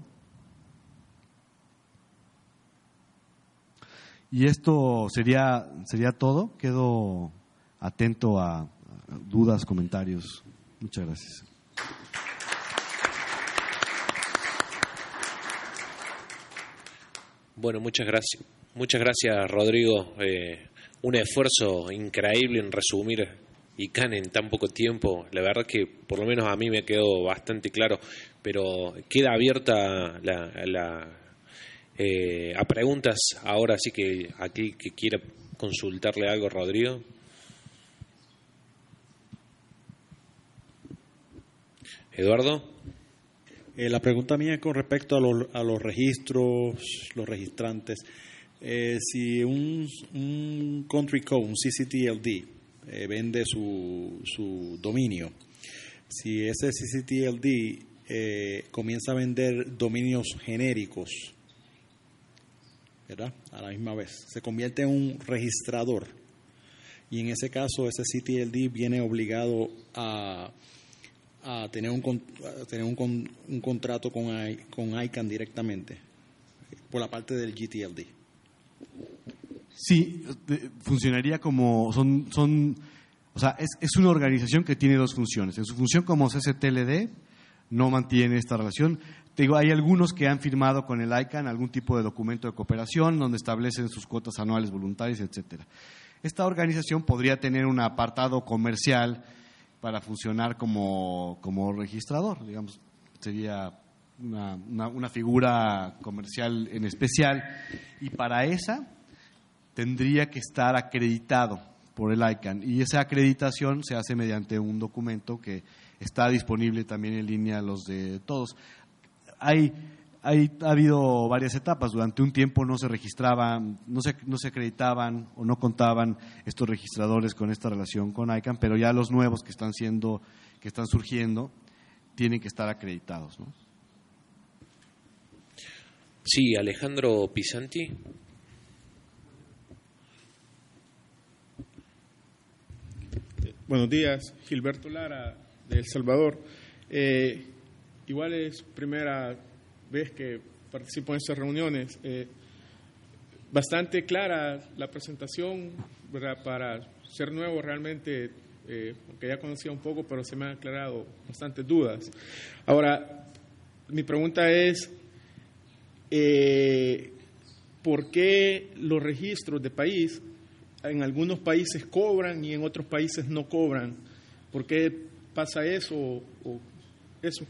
Y esto sería, sería todo. Quedo atento a, a dudas, comentarios. Muchas gracias. Bueno, muchas gracias. Muchas gracias, Rodrigo. Eh, un esfuerzo increíble en resumir I C A N en tan poco tiempo. La verdad que por lo menos a mí me quedó bastante claro, pero queda abierta la, la, eh, a preguntas ahora, así que aquí que quiera consultarle algo, Rodrigo. Eduardo. Eh, la pregunta mía es con respecto a los, a los registros, los registrantes. Eh, si un, un country code, un C C T L D, eh, vende su, su dominio, si ese C C T L D eh, comienza a vender dominios genéricos, ¿verdad? A la misma vez, se convierte en un registrador y en ese caso ese C C T L D viene obligado a a tener un a tener un, un contrato con I, con I C A N directamente por la parte del G T L D. Sí, funcionaría como son son o sea, es, es una organización que tiene dos funciones. En su función como C C T L D no mantiene esta relación. Te digo, hay algunos que han firmado con el I C A N algún tipo de documento de cooperación donde establecen sus cuotas anuales voluntarias, etcétera. Esta organización podría tener un apartado comercial para funcionar como, como registrador, digamos, sería una, una, una figura comercial en especial, y para esa tendría que estar acreditado por el I C A N, y esa acreditación se hace mediante un documento que está disponible también en línea a los de todos. Hay, hay ha habido varias etapas. Durante un tiempo no se registraban, no se, no se acreditaban o no contaban estos registradores con esta relación con I C A N, pero ya los nuevos que están siendo, que están surgiendo, tienen que estar acreditados, ¿no? Sí, Alejandro Pisanti. Buenos días, Gilberto Lara, de El Salvador. Eh, igual es primera vez que participo en estas reuniones. Eh, bastante clara la presentación, ¿verdad? Para ser nuevo realmente, eh, aunque ya conocía un poco, pero se me han aclarado bastantes dudas. Ahora, mi pregunta es, eh, ¿por qué los registros de país en algunos países cobran y en otros países no cobran? ¿Por qué pasa eso o, o eso?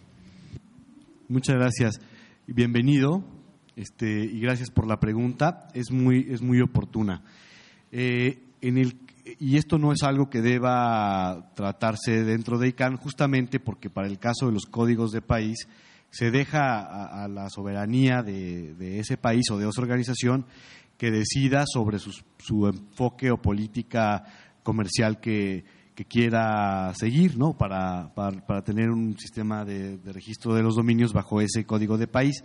Muchas gracias. Bienvenido, este, y gracias por la pregunta. Es muy, es muy oportuna. Eh, en el, y esto no es algo que deba tratarse dentro de I CANN, justamente porque para el caso de los códigos de país se deja a, a la soberanía de, de ese país o de esa organización que decida sobre su, su enfoque o política comercial que, que quiera seguir, ¿no? Para, para, para tener un sistema de, de registro de los dominios bajo ese código de país.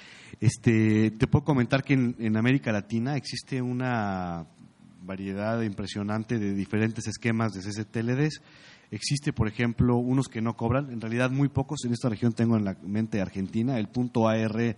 Este, te puedo comentar que en, en América Latina existe una variedad impresionante de diferentes esquemas de C C T L Ds. Existe, por ejemplo, unos que no cobran, en realidad muy pocos. En esta región tengo en la mente Argentina, el punto A R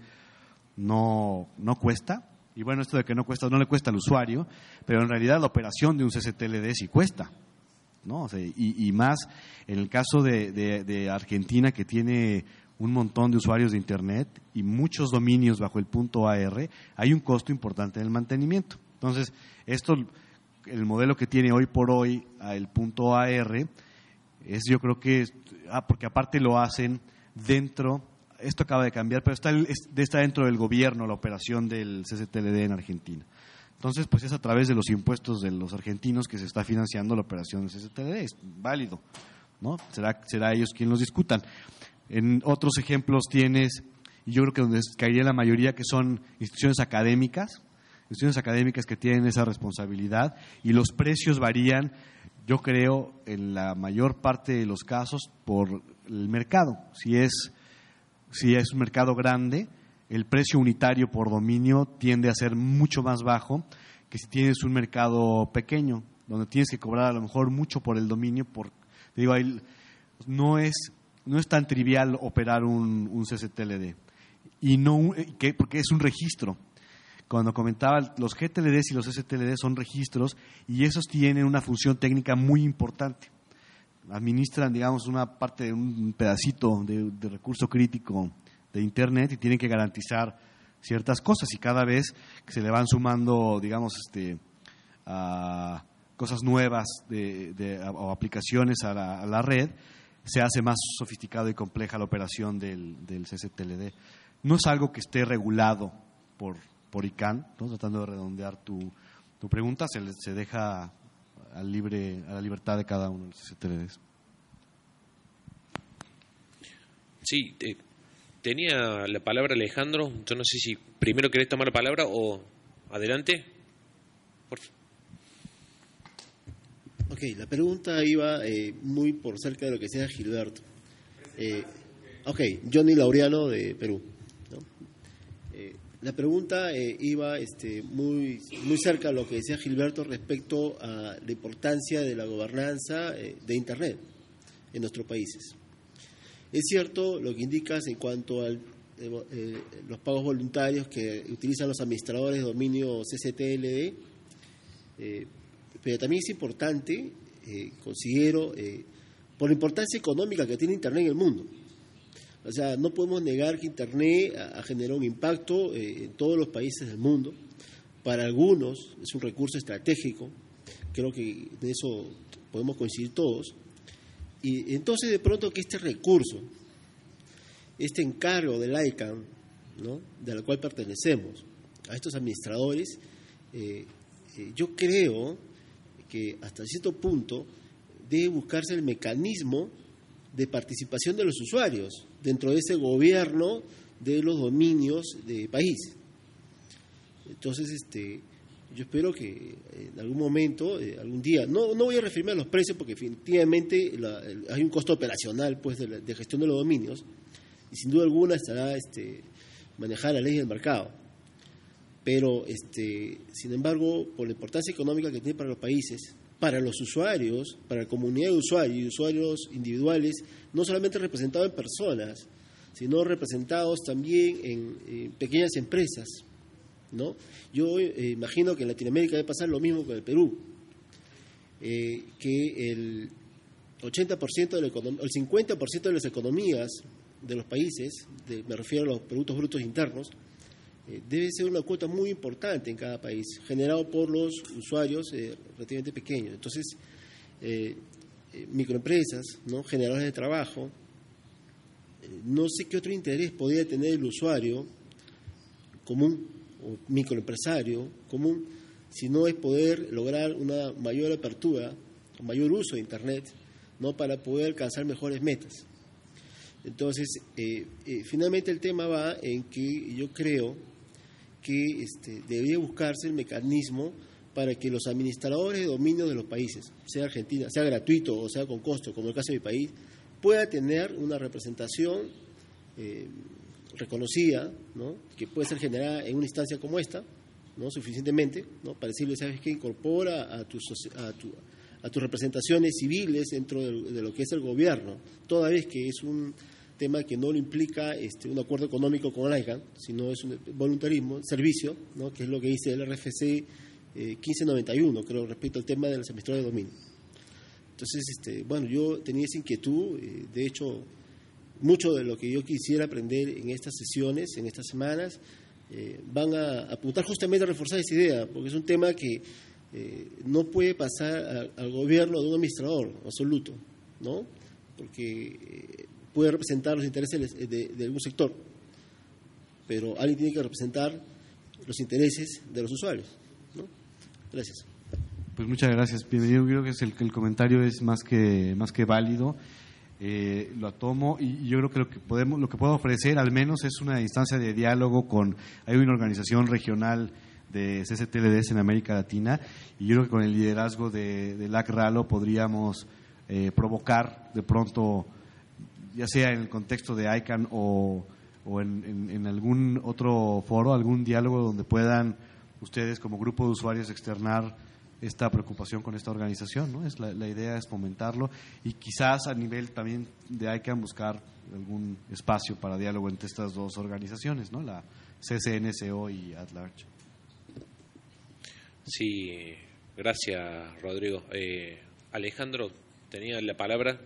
no, no cuesta. Y bueno, esto de que no cuesta, no le cuesta al usuario, pero en realidad la operación de un C C T L D sí cuesta, ¿no? O sea, y, y más en el caso de, de, de Argentina, que tiene un montón de usuarios de Internet y muchos dominios bajo el punto A R, hay un costo importante en el mantenimiento. Entonces, esto, el modelo que tiene hoy por hoy el punto A R, es yo creo que, ah, porque aparte lo hacen dentro. Esto acaba de cambiar, pero está, está dentro del gobierno la operación del C C T L D en Argentina. Entonces, pues es a través de los impuestos de los argentinos que se está financiando la operación del C C T L D. Es válido, ¿no? Será, será ellos quienes los discutan. En otros ejemplos tienes, y yo creo que donde caería la mayoría, que son instituciones académicas, instituciones académicas que tienen esa responsabilidad, y los precios varían, yo creo, en la mayor parte de los casos por el mercado. Si es Si es un mercado grande, el precio unitario por dominio tiende a ser mucho más bajo que si tienes un mercado pequeño, donde tienes que cobrar a lo mejor mucho por el dominio. Por, digo, ahí no es no es tan trivial operar un, un C C T L D, y no que, porque es un registro. Cuando comentaba, los G T L Ds y los C C T L D son registros, y esos tienen una función técnica muy importante. Administran, digamos, una parte de un pedacito de, de recurso crítico de Internet y tienen que garantizar ciertas cosas, y cada vez que se le van sumando, digamos, este, a cosas nuevas de, de, o aplicaciones a la, a la red, se hace más sofisticado y compleja la operación del, del C C T L D. No es algo que esté regulado por, por I CANN, ¿no? Tratando de redondear tu, tu pregunta, se, le, se deja al libre, a la libertad de cada uno de los C C T L Ds. Sí, eh, tenía la palabra Alejandro. Yo no sé si primero querés tomar la palabra o adelante. Por favor. Ok, la pregunta iba eh, muy por cerca de lo que decía Gilberto. Eh, ok, Johnny Laureano de Perú, ¿no? Eh, la pregunta eh, iba este, muy, muy cerca de lo que decía Gilberto respecto a la importancia de la gobernanza eh, de Internet en nuestros países. Es cierto lo que indicas en cuanto a eh, los pagos voluntarios que utilizan los administradores de dominio C C T L D, eh, pero también es importante, eh, considero, eh, por la importancia económica que tiene Internet en el mundo. O sea, no podemos negar que Internet ha, ha generado un impacto eh, en todos los países del mundo. Para algunos es un recurso estratégico, creo que de eso podemos coincidir todos. Y entonces, de pronto, que este recurso, este encargo del I CANN, ¿no?, de la cual pertenecemos, a estos administradores, eh, eh, yo creo que hasta cierto punto debe buscarse el mecanismo de participación de los usuarios dentro de ese gobierno de los dominios de país. Entonces, este, yo espero que en algún momento, eh, algún día, no, no voy a referirme a los precios porque definitivamente la, el, hay un costo operacional, pues, de, la, de gestión de los dominios, y sin duda alguna estará este, manejar la ley del mercado. Pero, este, sin embargo, por la importancia económica que tiene para los países, para los usuarios, para la comunidad de usuarios y usuarios individuales, no solamente representados en personas, sino representados también en, en pequeñas empresas, ¿no? Yo eh, imagino que en Latinoamérica debe pasar lo mismo con el Perú, eh, que el ochenta por ciento de la econom- el cincuenta por ciento de las economías de los países, de, me refiero a los productos brutos internos, eh, debe ser una cuota muy importante en cada país, generado por los usuarios eh, relativamente pequeños. Entonces, eh, eh, microempresas, ¿no? Generadores de trabajo, eh, no sé qué otro interés podría tener el usuario común o microempresario común, si no es poder lograr una mayor apertura, un mayor uso de Internet, ¿no? Para poder alcanzar mejores metas. Entonces, eh, eh, finalmente el tema va en que yo creo que este, debería buscarse el mecanismo para que los administradores de dominio de los países, sea Argentina, sea gratuito o sea con costo, como el caso de mi país, pueda tener una representación eh, reconocida, ¿no? Que puede ser generada en una instancia como esta, ¿no? Suficientemente, ¿no? Para decirle, ¿sabes qué? Incorpora a tus, a, tu, a tus representaciones civiles dentro de, de lo que es el gobierno, toda vez que es un tema que no lo implica este, un acuerdo económico con la ICANN, sino es un voluntarismo, servicio, ¿no? Que es lo que dice el R F C eh, quince noventa y uno, creo, respecto al tema de los administradores de dominio. Entonces, este, bueno, yo tenía esa inquietud, eh, de hecho, mucho de lo que yo quisiera aprender en estas sesiones, en estas semanas, eh, van a apuntar justamente a reforzar esa idea, porque es un tema que eh, no puede pasar a, al gobierno de un administrador absoluto, ¿no? Porque eh, puede representar los intereses de, de, de algún sector, pero alguien tiene que representar los intereses de los usuarios, ¿no? Gracias. Pues muchas gracias. Bienvenido. Creo que es el, el comentario es más que más que válido. Eh, lo tomo y yo creo que lo que podemos, lo que puedo ofrecer al menos es una instancia de diálogo con, hay una organización regional de C C T L Ds en América Latina y yo creo que con el liderazgo de, de LACRALO podríamos eh, provocar de pronto, ya sea en el contexto de ICANN o, o en, en, en algún otro foro, algún diálogo donde puedan ustedes como grupo de usuarios externar esta preocupación con esta organización, ¿no? Es la, la idea es fomentarlo y quizás a nivel también de ICANN buscar algún espacio para diálogo entre estas dos organizaciones, ¿no? La C C N S O y At Large. Sí, gracias, Rodrigo. Eh, Alejandro, tenía la palabra.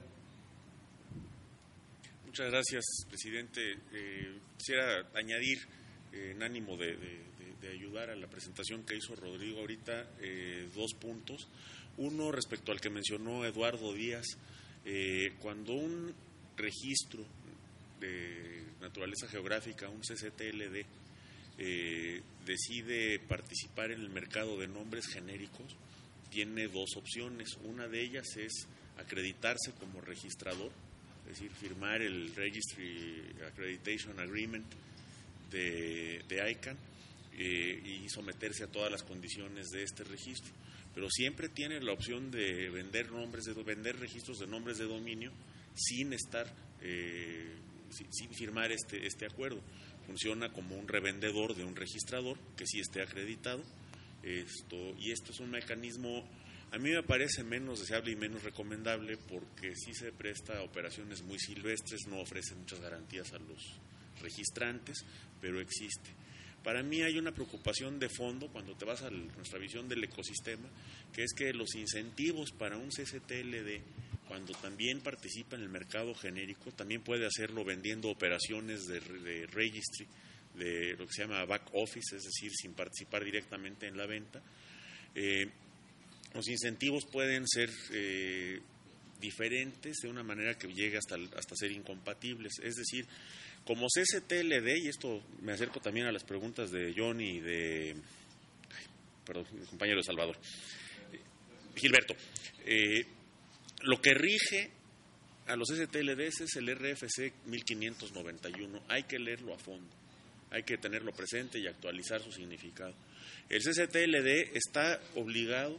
Muchas gracias, presidente. Eh, quisiera añadir, eh, en ánimo de, de, de, de ayudar a la presentación que hizo Rodrigo ahorita, eh, dos puntos. Uno, respecto al que mencionó Eduardo Díaz, eh, cuando un registro de naturaleza geográfica, un C C T L D, eh, decide participar en el mercado de nombres genéricos, tiene dos opciones. Una de ellas es acreditarse como registrador, es decir, firmar el Registry Accreditation Agreement de, de ICANN eh, y someterse a todas las condiciones de este registro. Pero siempre tiene la opción de vender nombres, de vender registros de nombres de dominio sin estar, eh, sin, sin firmar este, este acuerdo. Funciona como un revendedor de un registrador que sí esté acreditado. Esto, y esto es un mecanismo, a mí me parece menos deseable y menos recomendable porque sí se presta a operaciones muy silvestres, no ofrece muchas garantías a los registrantes, pero existe. Para mí hay una preocupación de fondo cuando te vas a nuestra visión del ecosistema, que es que los incentivos para un C C T L D, cuando también participa en el mercado genérico, también puede hacerlo vendiendo operaciones de, de registry, de lo que se llama back office, es decir, sin participar directamente en la venta. Eh, los incentivos pueden ser eh, diferentes de una manera que llegue hasta, hasta ser incompatibles. Es decir, como C C T L D, y esto me acerco también a las preguntas de Johnny y de, ay, perdón, mi compañero de Salvador, eh, Gilberto, eh, lo que rige a los C C T L Ds es el R F C mil quinientos noventa y uno, hay que leerlo a fondo, hay que tenerlo presente y actualizar su significado. El C C T L D está obligado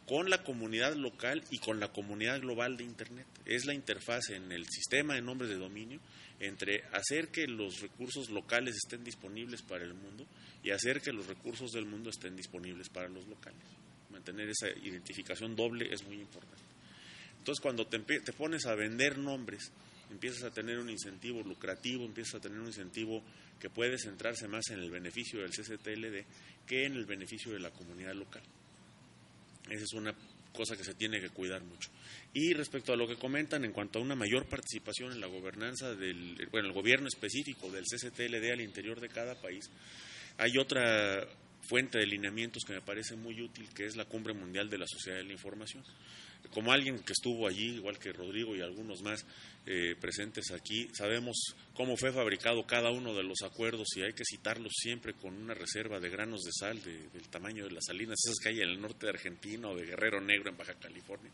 con la comunidad local y con la comunidad global de Internet. Es la interfaz en el sistema de nombres de dominio entre hacer que los recursos locales estén disponibles para el mundo y hacer que los recursos del mundo estén disponibles para los locales. Mantener esa identificación doble es muy importante. Entonces, cuando te, te pones a vender nombres, empiezas a tener un incentivo lucrativo, empiezas a tener un incentivo que puede centrarse más en el beneficio del C C T L D que en el beneficio de la comunidad local. Esa es una cosa que se tiene que cuidar mucho. Y respecto a lo que comentan en cuanto a una mayor participación en la gobernanza del, bueno, el gobierno específico del C C T L D al interior de cada país, hay otra fuente de lineamientos que me parece muy útil, que es la Cumbre Mundial de la Sociedad de la Información. Como alguien que estuvo allí, igual que Rodrigo y algunos más eh, presentes aquí, sabemos cómo fue fabricado cada uno de los acuerdos y hay que citarlos siempre con una reserva de granos de sal de, del tamaño de las salinas, esas que hay en el norte de Argentina o de Guerrero Negro en Baja California.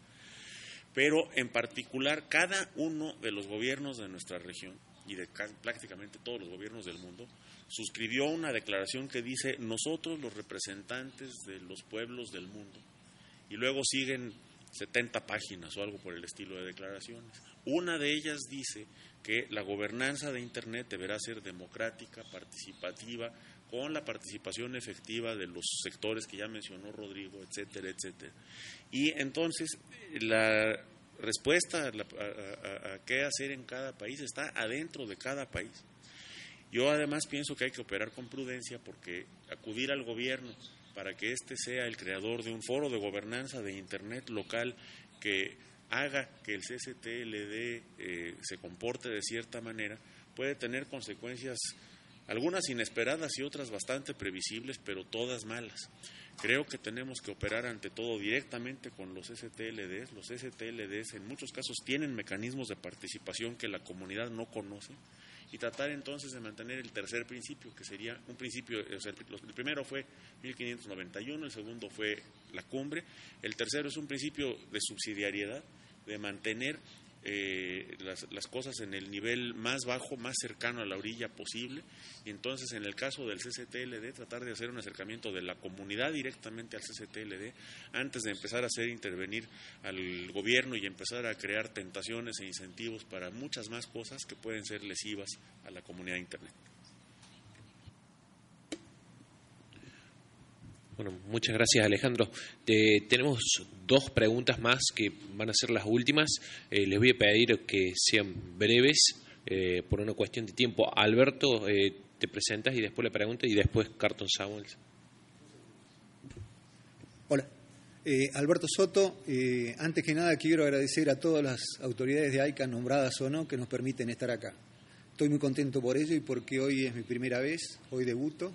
Pero en particular, cada uno de los gobiernos de nuestra región y de prácticamente todos los gobiernos del mundo suscribió una declaración que dice: nosotros, los representantes de los pueblos del mundo. Y luego siguen setenta páginas o algo por el estilo de declaraciones. Una de ellas dice que la gobernanza de Internet deberá ser democrática, participativa, con la participación efectiva de los sectores que ya mencionó Rodrigo, etcétera, etcétera. Y entonces la respuesta a, la, a, a, a qué hacer en cada país está adentro de cada país. Yo además pienso que hay que operar con prudencia, porque acudir al gobierno para que éste sea el creador de un foro de gobernanza de Internet local que haga que el C C T L D eh, se comporte de cierta manera, puede tener consecuencias, algunas inesperadas y otras bastante previsibles, pero todas malas. Creo que tenemos que operar ante todo directamente con los C C T L Ds. Los C C T L Ds en muchos casos tienen mecanismos de participación que la comunidad no conoce, y tratar entonces de mantener el tercer principio, que sería un principio, o sea, el primero fue mil quinientos noventa y uno, el segundo fue la cumbre, el tercero es un principio de subsidiariedad, de mantener eh, las, las cosas en el nivel más bajo, más cercano a la orilla posible, y entonces en el caso del C C T L D tratar de hacer un acercamiento de la comunidad directamente al C C T L D antes de empezar a hacer intervenir al gobierno y empezar a crear tentaciones e incentivos para muchas más cosas que pueden ser lesivas a la comunidad de Internet. Bueno, muchas gracias, Alejandro. Eh, tenemos dos preguntas más que van a ser las últimas. Eh, les voy a pedir que sean breves eh, por una cuestión de tiempo. Alberto, eh, te presentas y después la pregunta, y después Carton Samuels. Hola, eh, Alberto Soto. Eh, antes que nada quiero agradecer a todas las autoridades de AICAN, nombradas o no, que nos permiten estar acá. Estoy muy contento por ello y porque hoy es mi primera vez, hoy debuto.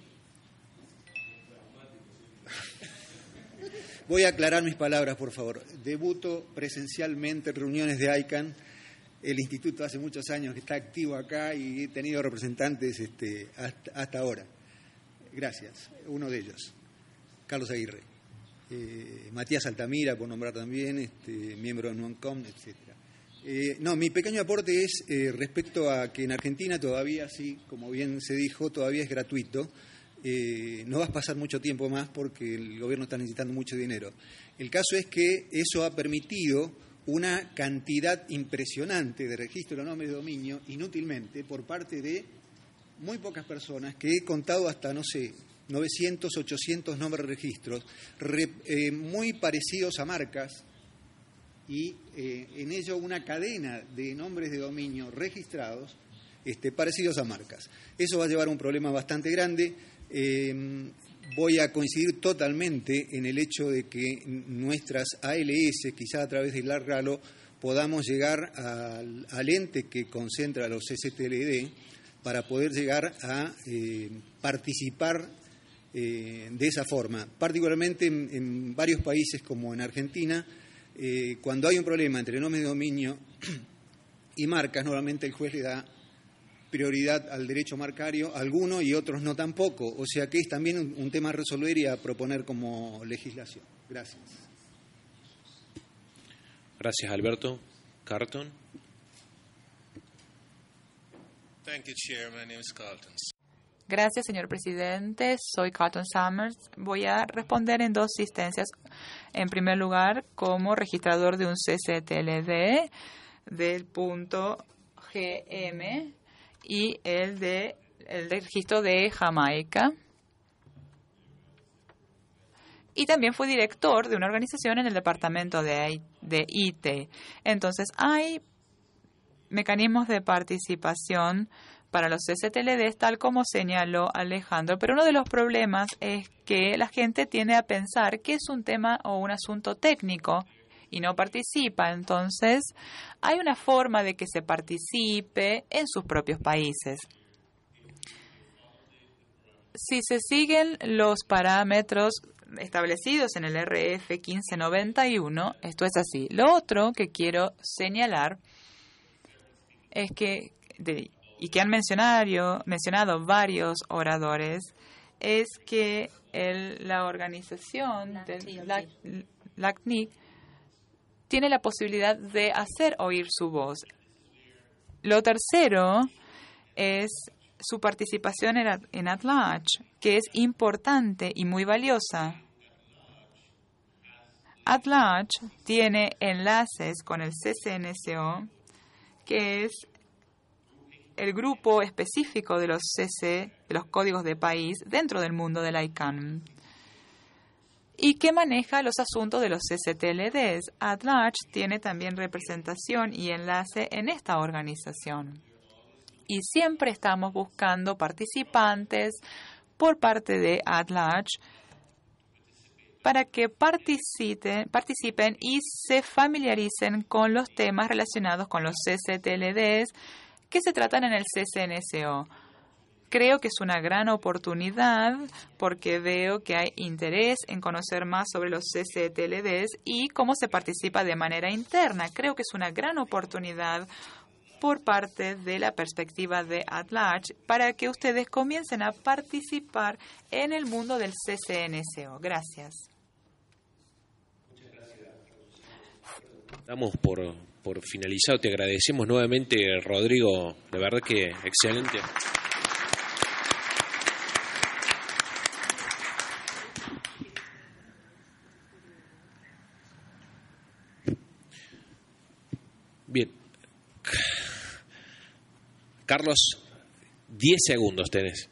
Voy a aclarar mis palabras, por favor. Debuto presencialmente en reuniones de AICAN. El instituto hace muchos años que está activo acá y he tenido representantes este, hasta, hasta ahora. Gracias. Uno de ellos, Carlos Aguirre. Eh, Matías Altamira, por nombrar también, este, miembro de NUANCOM, etcétera. Eh, no, mi pequeño aporte es eh, respecto a que en Argentina todavía, sí, como bien se dijo, todavía es gratuito. Eh, no va a pasar mucho tiempo más porque el gobierno está necesitando mucho dinero. El caso es que eso ha permitido una cantidad impresionante de registro de nombres de dominio inútilmente por parte de muy pocas personas, que he contado hasta, no sé, novecientos, ochocientos nombres de registros, re, eh, muy parecidos a marcas, y eh, en ello una cadena de nombres de dominio registrados este, parecidos a marcas. Eso va a llevar a un problema bastante grande. Eh, voy a coincidir totalmente en el hecho de que nuestras A L S, quizá a través del LARRALO, podamos llegar al, al ente que concentra los C C T L D para poder llegar a eh, participar eh, de esa forma. Particularmente en, en varios países como en Argentina, eh, cuando hay un problema entre nombres de dominio y marcas, normalmente el juez le da prioridad al derecho marcario, algunos y otros no tampoco. O sea que es también un, un tema a resolver y a proponer como legislación. Gracias. Gracias, Alberto. Carton. Thank you, Chair. My name is Carlton. Gracias, señor presidente. Soy Cotton Summers. Voy a responder en dos instancias. En primer lugar, como registrador de un C C T L D del punto G M y el de el de registro de Jamaica. Y también fui director de una organización en el departamento de, de I T. Entonces, hay mecanismos de participación para los C C T L Ds, tal como señaló Alejandro, pero uno de los problemas es que la gente tiende a pensar que es un tema o un asunto técnico y no participa. Entonces, hay una forma de que se participe en sus propios países. Si se siguen los parámetros establecidos en el R F quince noventa y uno, esto es así. Lo otro que quiero señalar es que, de, y que han mencionado, mencionado varios oradores, es que el, la organización del L A C N I C tiene la posibilidad de hacer oír su voz. Lo tercero es su participación en, en AtLarge, que es importante y muy valiosa. AtLarge tiene enlaces con el C C N S O, que es el grupo específico de los C C, de los códigos de país dentro del mundo del I C A N, y que maneja los asuntos de los C C T L Ds. AtLarge tiene también representación y enlace en esta organización. Y siempre estamos buscando participantes por parte de AtLarge para que participen, participen y se familiaricen con los temas relacionados con los C C T L Ds que se tratan en el C C N S O. Creo que es una gran oportunidad porque veo que hay interés en conocer más sobre los C C T L Ds y cómo se participa de manera interna. Creo que es una gran oportunidad por parte de la perspectiva de AtLarge para que ustedes comiencen a participar en el mundo del C C N S O. Gracias. Damos por, por finalizado. Te agradecemos nuevamente, Rodrigo. De verdad que excelente. Bien. Carlos, diez segundos tenés.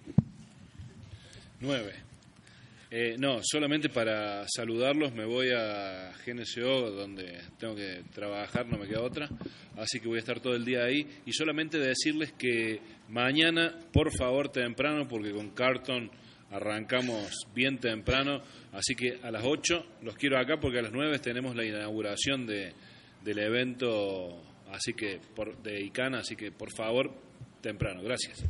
Nueve. Eh, no, solamente para saludarlos me voy a G N S O, donde tengo que trabajar, no me queda otra, así que voy a estar todo el día ahí. Y solamente decirles que mañana, por favor, temprano, porque con Carton arrancamos bien temprano, así que a las ocho los quiero acá, porque a las nueve tenemos la inauguración de, del evento, así que por, de I C A N, así que por favor, temprano. Gracias.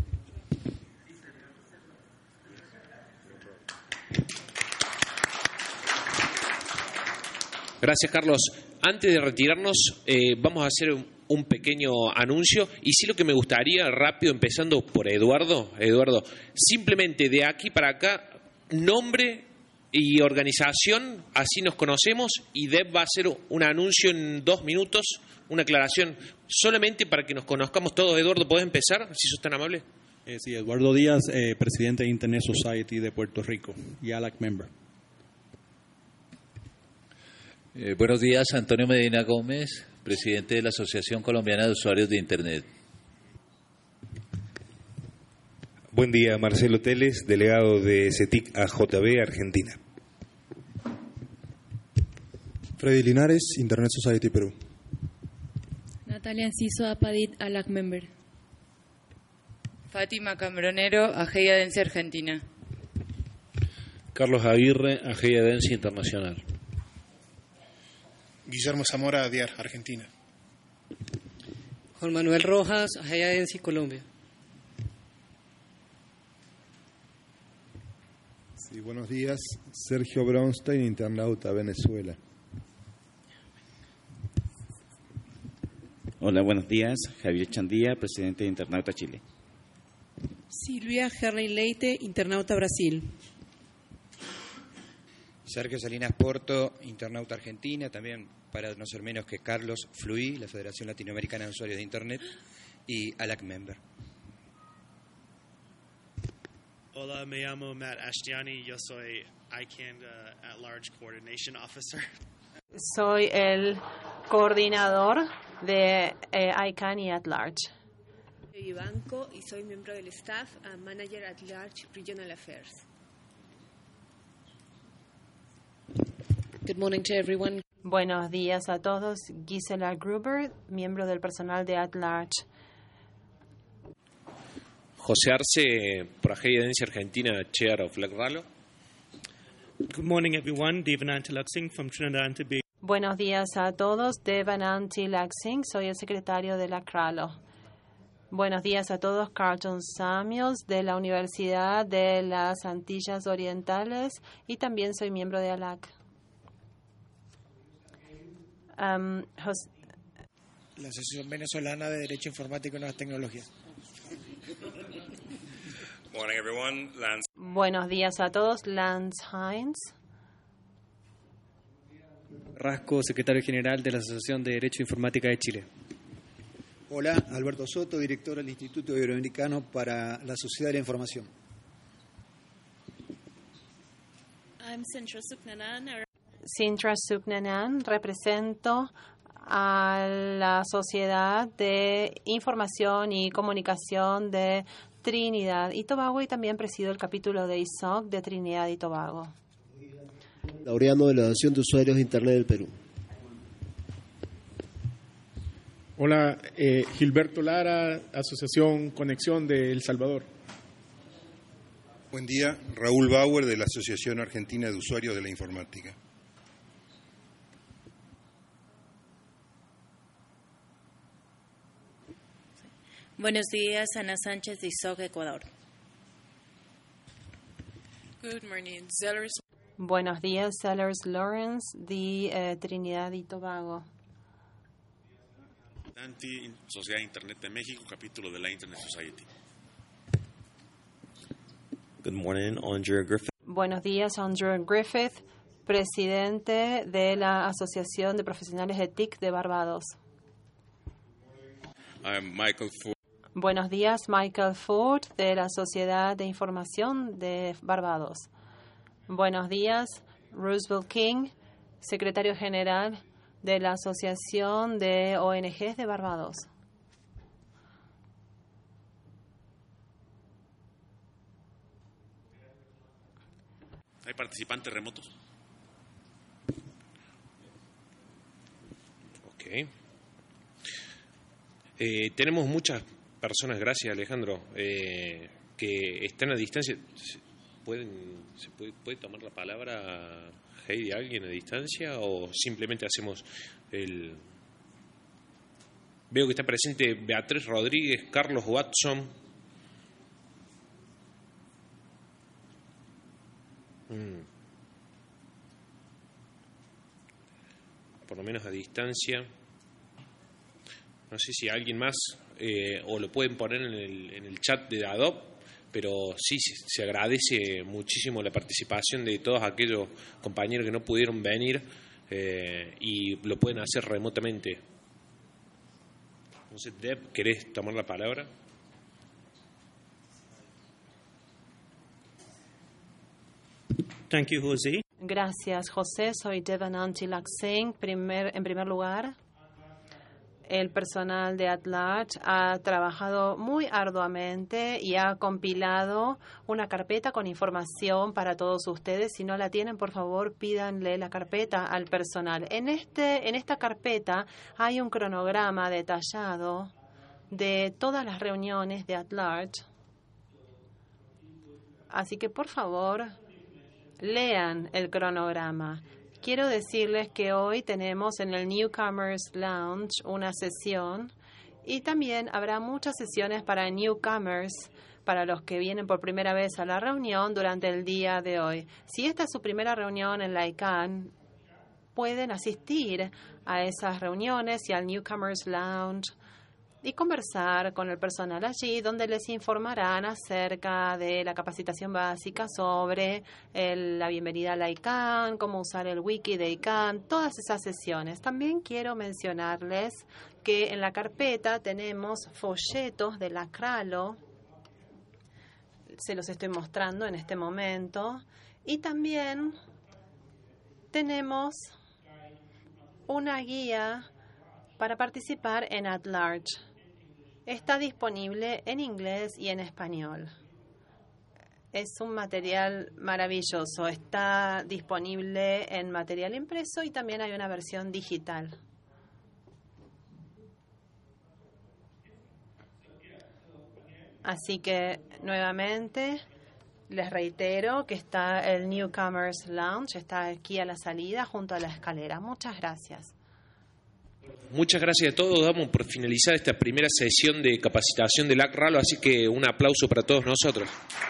Gracias, Carlos. Antes de retirarnos, eh, vamos a hacer un, un pequeño anuncio. Y sí, lo que me gustaría, rápido, empezando por Eduardo. Eduardo, simplemente de aquí para acá, nombre y organización, así nos conocemos. Y Deb va a hacer un anuncio en dos minutos, una aclaración, solamente para que nos conozcamos todos. Eduardo, ¿podés empezar, si sos tan amable? Eh, sí, Eduardo Díaz, eh, presidente de Internet Society de Puerto Rico y A L A C member. Eh, buenos días, Antonio Medina Gómez, presidente de la Asociación Colombiana de Usuarios de Internet. Buen día, Marcelo Teles, delegado de CETIC A J B, Argentina. Freddy Linares, Internet Society Perú. Natalia Enciso Apadit, A L A C member. Fátima Cambronero, Ageia Densi Argentina. Carlos Aguirre, Ageia Densi Internacional. Guillermo Zamora, D I A R, Argentina. Juan Manuel Rojas, Ageia Densi Colombia. Sí, buenos días. Sergio Bronstein, internauta, Venezuela. Hola, buenos días. Javier Chandía, presidente de Internauta Chile. Silvia Herley Leite, internauta Brasil. Sergio Salinas Porto, internauta Argentina, también para no ser menos que Carlos Fluí, la Federación Latinoamericana de Usuarios de Internet, y A L A C member. Hola, me llamo Matt Ashtiani. Yo soy I C A N uh, At-Large Coordination Officer. Soy el coordinador de eh, I C A N y At-Large. Soy Ivanko y soy miembro del staff uh, Manager At-Large Regional Affairs. Good morning to everyone. Buenos días a todos. Gisela Gruber, miembro del personal de At-Large. José Arce, por Agencia Argentina, Chair of LACRALO. Good morning, everyone. Devananti Laksing from Trinidad and Tobago. Buenos días a todos. Devananti Laksing, soy el secretario de LACRALO. Buenos días a todos. Carlton Samuels, de la Universidad de las Antillas Orientales, y también soy miembro de A L A C. Um, Jos- la Asociación Venezolana de Derecho Informático y Nuevas Tecnologías. Morning, everyone. Lance. Buenos días a todos. Lance Hines. Rasco, secretario general de la Asociación de Derecho e Informática de Chile. Hola, Alberto Soto, director del Instituto Iberoamericano para la Sociedad de la Información. I'm Sintra Suknanan. Sintra Suknanan, represento a la Sociedad de Información y Comunicación de Trinidad y Tobago, y también presido el capítulo de I S O C de Trinidad y Tobago. Laureano de la Asociación de Usuarios de Internet del Perú. Hola, eh, Gilberto Lara, Asociación Conexión de El Salvador. Buen día, Raúl Bauer de la Asociación Argentina de Usuarios de la Informática. Buenos días, Ana Sánchez de I S O C Ecuador. Good morning, Zellers. Buenos días, Sellers Lawrence de eh, Trinidad y Tobago. Anti Sociedad de Internet de México, capítulo de la Internet Society. Good morning, Andrew Griffith. Buenos días, Andrew Griffith, presidente de la Asociación de Profesionales de T I C de Barbados. I'm Michael Ford. Buenos días, Michael Ford, de la Sociedad de Información de Barbados. Buenos días, Roosevelt King, secretario general de la Asociación de O N Ges de Barbados. ¿Hay participantes remotos? Ok. Eh, tenemos muchas personas, gracias Alejandro, eh, que están a distancia. ¿Pueden, ¿Se puede, puede tomar la palabra Heidi alguien a distancia o simplemente hacemos el... Veo que está presente Beatriz Rodríguez, Carlos Watson. Mm. Por lo menos a distancia. No sé si alguien más eh, o lo pueden poner en el, en el chat de Adobe, pero sí se agradece muchísimo la participación de todos aquellos compañeros que no pudieron venir eh, y lo pueden hacer remotamente. No sé, Deb, ¿querés tomar la palabra? Thank you, José. Gracias, José. Soy Devananti Laksing. Primer, en primer lugar, el personal de At-Large ha trabajado muy arduamente y ha compilado una carpeta con información para todos ustedes. Si no la tienen, por favor, pídanle la carpeta al personal. En, este, en esta carpeta hay un cronograma detallado de todas las reuniones de At-Large. Así que, por favor, lean el cronograma. Quiero decirles que hoy tenemos en el Newcomers Lounge una sesión y también habrá muchas sesiones para newcomers, para los que vienen por primera vez a la reunión durante el día de hoy. Si esta es su primera reunión en la I C A N, pueden asistir a esas reuniones y al Newcomers Lounge y conversar con el personal allí, donde les informarán acerca de la capacitación básica sobre el, la bienvenida a la I C A N, cómo usar el wiki de I C A N, todas esas sesiones. También quiero mencionarles que en la carpeta tenemos folletos de LACRALO, se los estoy mostrando en este momento. Y también tenemos una guía para participar en At Large. Está disponible en inglés y en español. Es un material maravilloso. Está disponible en material impreso y también hay una versión digital. Así que, nuevamente, les reitero que está el Newcomers Lounge, está aquí a la salida junto a la escalera. Muchas gracias. Muchas gracias a todos. Damos por finalizar esta primera sesión de capacitación del A C RALO, así que un aplauso para todos nosotros.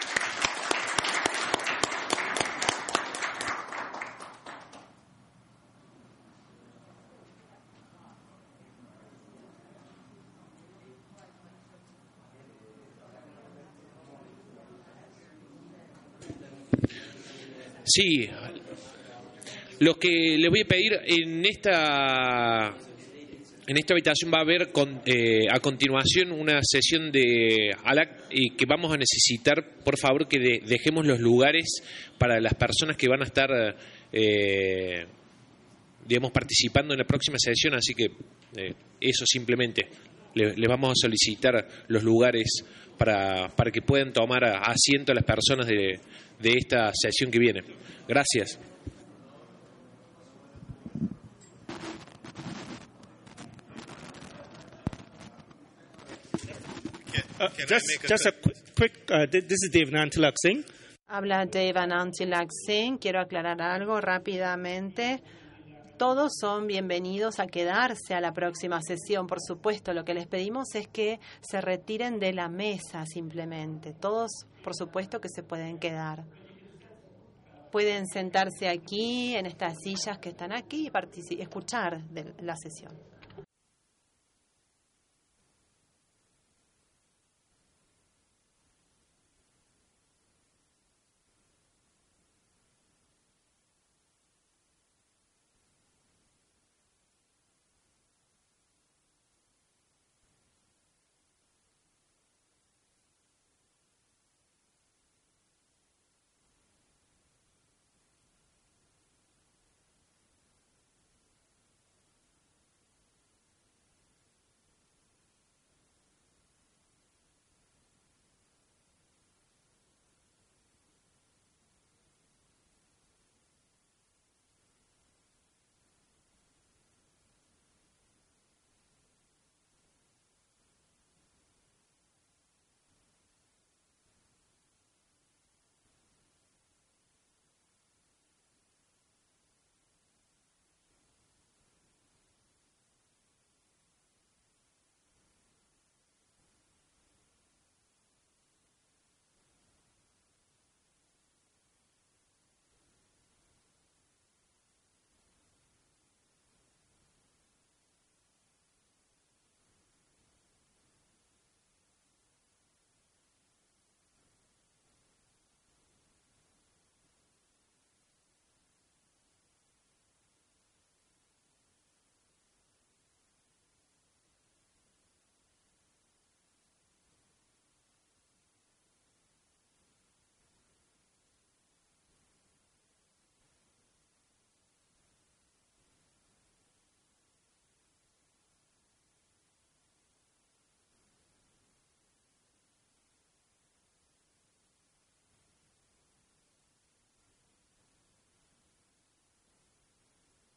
Sí, lo que le voy a pedir en esta en esta habitación va a haber con, eh, a continuación una sesión de A L A C y que vamos a necesitar, por favor, que de, dejemos los lugares para las personas que van a estar, eh, digamos, participando en la próxima sesión, así que eh, eso simplemente, les le vamos a solicitar los lugares para, para que puedan tomar asiento a las personas de de esta sesión que viene. Gracias. Uh, just, just a quick, quick uh, this is Devanant Tilak Singh. Habla Devanant Tilak Singh. Quiero aclarar algo rápidamente. Todos son bienvenidos a quedarse a la próxima sesión, por supuesto. Lo que les pedimos es que se retiren de la mesa simplemente. Todos, por supuesto, que se pueden quedar. Pueden sentarse aquí, en estas sillas que están aquí, y escuchar de la sesión.